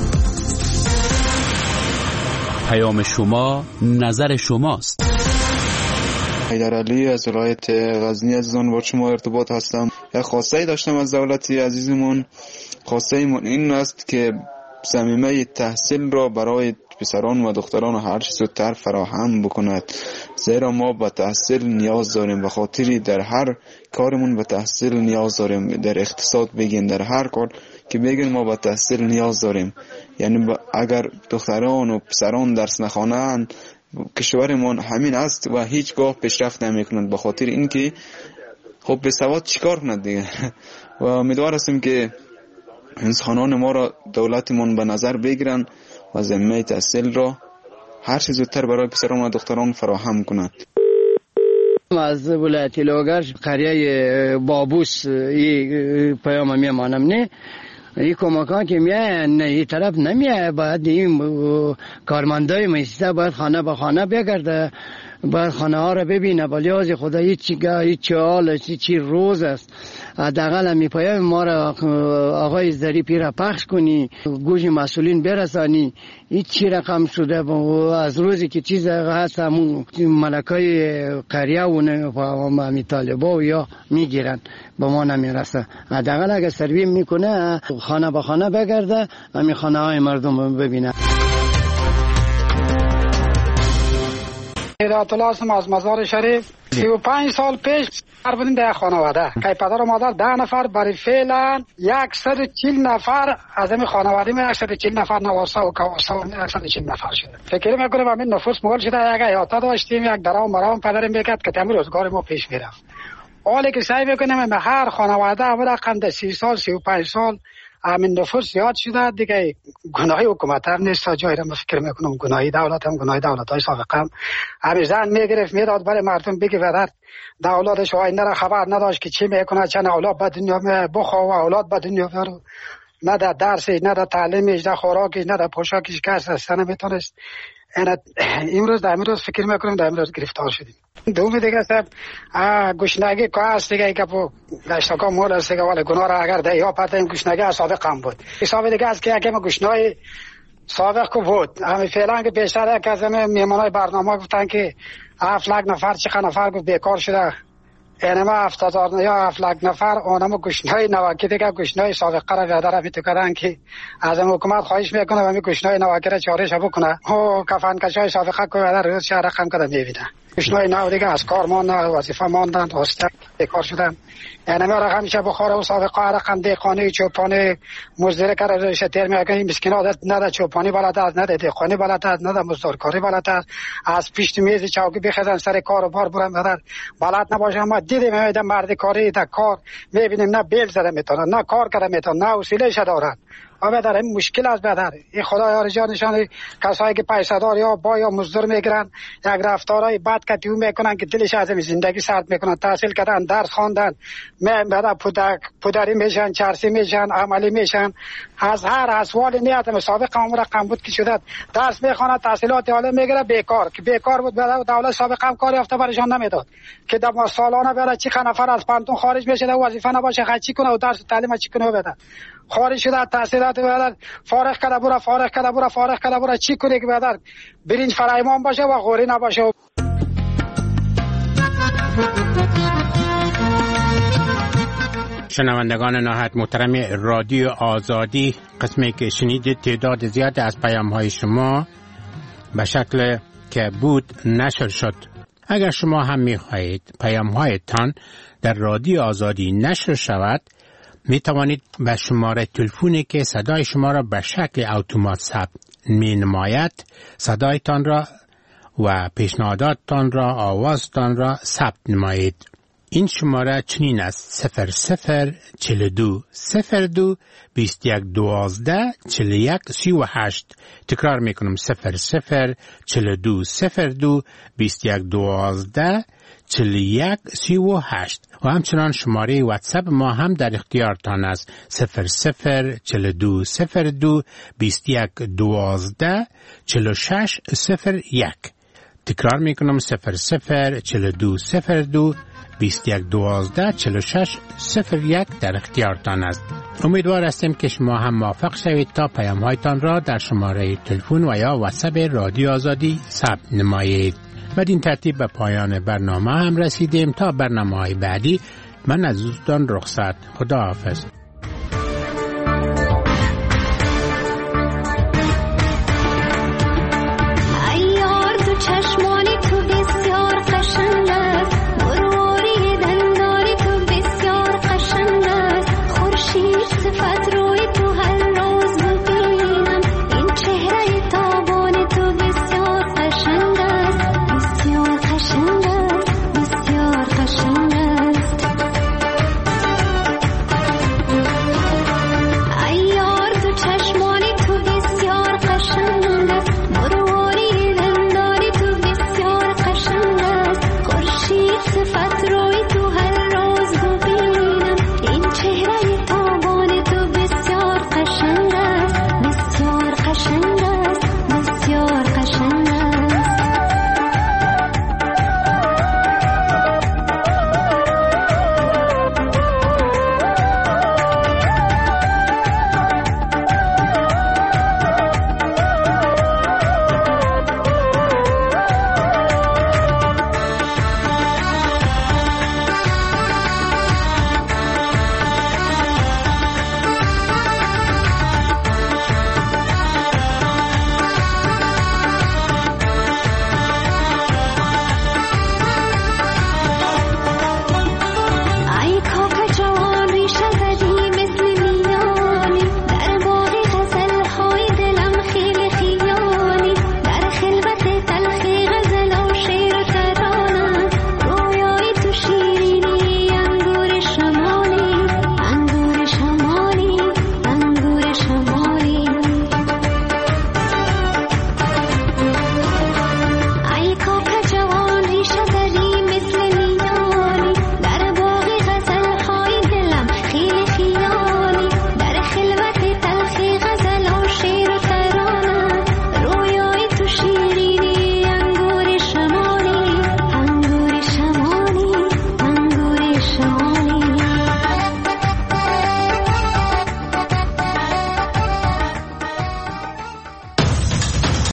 پیام شما نظر شماست. حیدرعلی از ولایت غزنی عزیزان با شما ارتباط هستم. یک خواسته داشتم از دولت عزیزمون. خواسته ایمون این است که ضمیمه تحصیل را برای پسران و دختران هر چه زودتر فراهم بکند، زیرا ما به تحصیل نیاز داریم، به خاطری در هر کارمون به تحصیل نیاز داریم. در اقتصاد بگین، در هر کار که بگین ما به تحصیل نیاز داریم. یعنی اگر دختران و پسران درس نخوانند کشورمون همین است و هیچگاه پیشرفت نمیکنند، به خاطر اینکه خب به سواد چیکار کند دیگه. و امیدوار هستیم که انسانان ما را دولتمون به نظر بگیرن و ضمیمه تحصیل را هر چه زودتر برای پسران و دختران فراهم کنند. از ولایت لوگر قریه بابوس این پیام میمانم. نه این کمکان که میای نه این طرف نمیای، باید این کارمندای مجلس باید خانه به خانه بگرده، باید خانه ها را ببینه. ولی از خدا هیچ چیگاه هیچ حال هیچ چی روز است. حداقل می پیام ما را آقای ظریفی را پخش کنی، گوش مسئولین برسانی. هیچ چی رقم شده از روزی که چیز هست همون ملکای قریه و همی طالبا و یا میگیرن به ما نمیرسه. حداقل اگر سروی میکنه خانه به خانه بگرده، همین خانه های مردم ببینه. هدایت الله هستم از مزار شریف. سی و پنج سال پیش سر بودیم در خانواده که پدر و مادر ده نفر، برای فعلا صد و چهل نفر از این خانواده ما صد و چهل نفر نواسته و کواسته و صد و چهل نفر شده. فکر میکنم همین نفوس مول شده. یک احاطه داشتیم، یک درام مرام پدرم میکرد که تمام روزگار ما پیش میرفت. حالی که سعی میکنیم به هر خانواده اول رقم ده سی سال سی و پنج سال همین نفوس زیاد شده دیگه. گناهی حکومت هم نیست تا جایی را من فکر میکنم گناهی دولت هم گناهی دولت های سابقه هم همین زن میگرفت میداد برای مردم بگی ودر دولتش آینده را خبر نداشت که چی میکنه، چند اولاد به دنیا بخواه و اولاد به دنیا بیارو، نه در درسش نه در تعلیمش نه خوراکش نه در پوشاکش کس هسته نمیتونست. امروز در امروز فکر میکنم در امروز گرفتار شدیم. دومی دیگه است گشنگی که هست دیگه که پو گشتاکا مول است دیگه، ولی گناه را اگر ده یا پته این گشنگی از سابق هم بود. حساب دیگه است که اگه ما گشنای سابق که بود همین فعلا که بیشتر که از همه میمانای برنامه گفتن که هفت لک نفر چقدر نفر گفت بیکار شده، اینما هفت هزار یا هفت لک نفر اونم گشنای نواکی دیگه گشنای سابقه را بیادر همی تو کردن که از این حکومت خواهش میکنه و همی گشنای نواکی را چارش بکنه و کفن کشای سابقه که بیادر روز شهر رقم کده میبینه. گشنای نو دیگه از کار ماندن، وظیفه ماندن، هسته بیکار شدن. اینما را همیشه بخوره و سابقه رقم دیقانی چوپانی مزدوری کرده روش تیر میکنه. مسکین عادت نده چوپانی بلد است، نده دیقانی بلد است، نده مزدورکاری بلد است، از پیشت میز چوکی بخزن سر کار و بار برن بدن بلد نباشه. ما دیدیم میدن مرد کاری در کار میبینیم نه بیل زده میتونن نه کار کرده میتونن نه وسیله‌اش دارن. و بدر این مشکل است بدر این خدا یار جانشان کسایی که پیسه دار یا با یا مزدور میگیرن یک رفتارای بد که دیو میکنن که دلش از زندگی سرد میکنن، تحصیل کردن درس خواندن بعد پدر پدری میشن چرسی میشن عملی میشن از هر احوال نیت مسابقه عمر رقم بود که شده درس میخونه تحصیلات عالی میگیره بیکار که بیکار بود بعد دولت سابقه هم کار یافته برشان نمیداد که در سالانه برای چی نفر از پانتون خارج میشه و وظیفه نباشه چی کنه و درس تعلیم چی کنه بده خارج شده تحصیلات بعد فارغ کرده برا فارغ کرده برا فارغ کرده برا چی کنه که بعد برنج فرایمان باشه و غوری نباشه. شنوندگان نهایت محترم رادیو آزادی، قسمی که شنیدید تعداد زیاد از پیام های شما به شکل که بود نشر شد. اگر شما هم می خواهید پیام هایتان در رادیو آزادی نشر شود، می توانید به شماره تلفنی که صدای شما را به شکل اتومات ثبت می نماید صدایتان را و پیشنهاداتتان را آوازتان را ثبت نمایید. این شماره چنین است: صفر صفر چل دو صفر دو بیست یک دوازده چل یک سی و هشت. تکرار میکنم: صفر صفر چل دو صفر دو بیست یک دوازده چل یک سی و هشت. و همچنان شماره واتساپ ما هم در اختیارتان است: صفر صفر چل دو صفر دو بیست یک دوازده چل شش صفر یک. تکرار میکنم: صفر صفر چل دو صفر دو بیست یک دوازده چل شش صفر یک در اختیارتان است. امیدوار هستیم که شما هم موافق شوید تا پیام هایتان را در شماره تلفن و یا واتساپ رادیو آزادی ثبت نمایید. بدین ترتیب به پایان برنامه هم رسیدیم. تا برنامه های بعدی من از دوستان رخصت. خدا حافظ.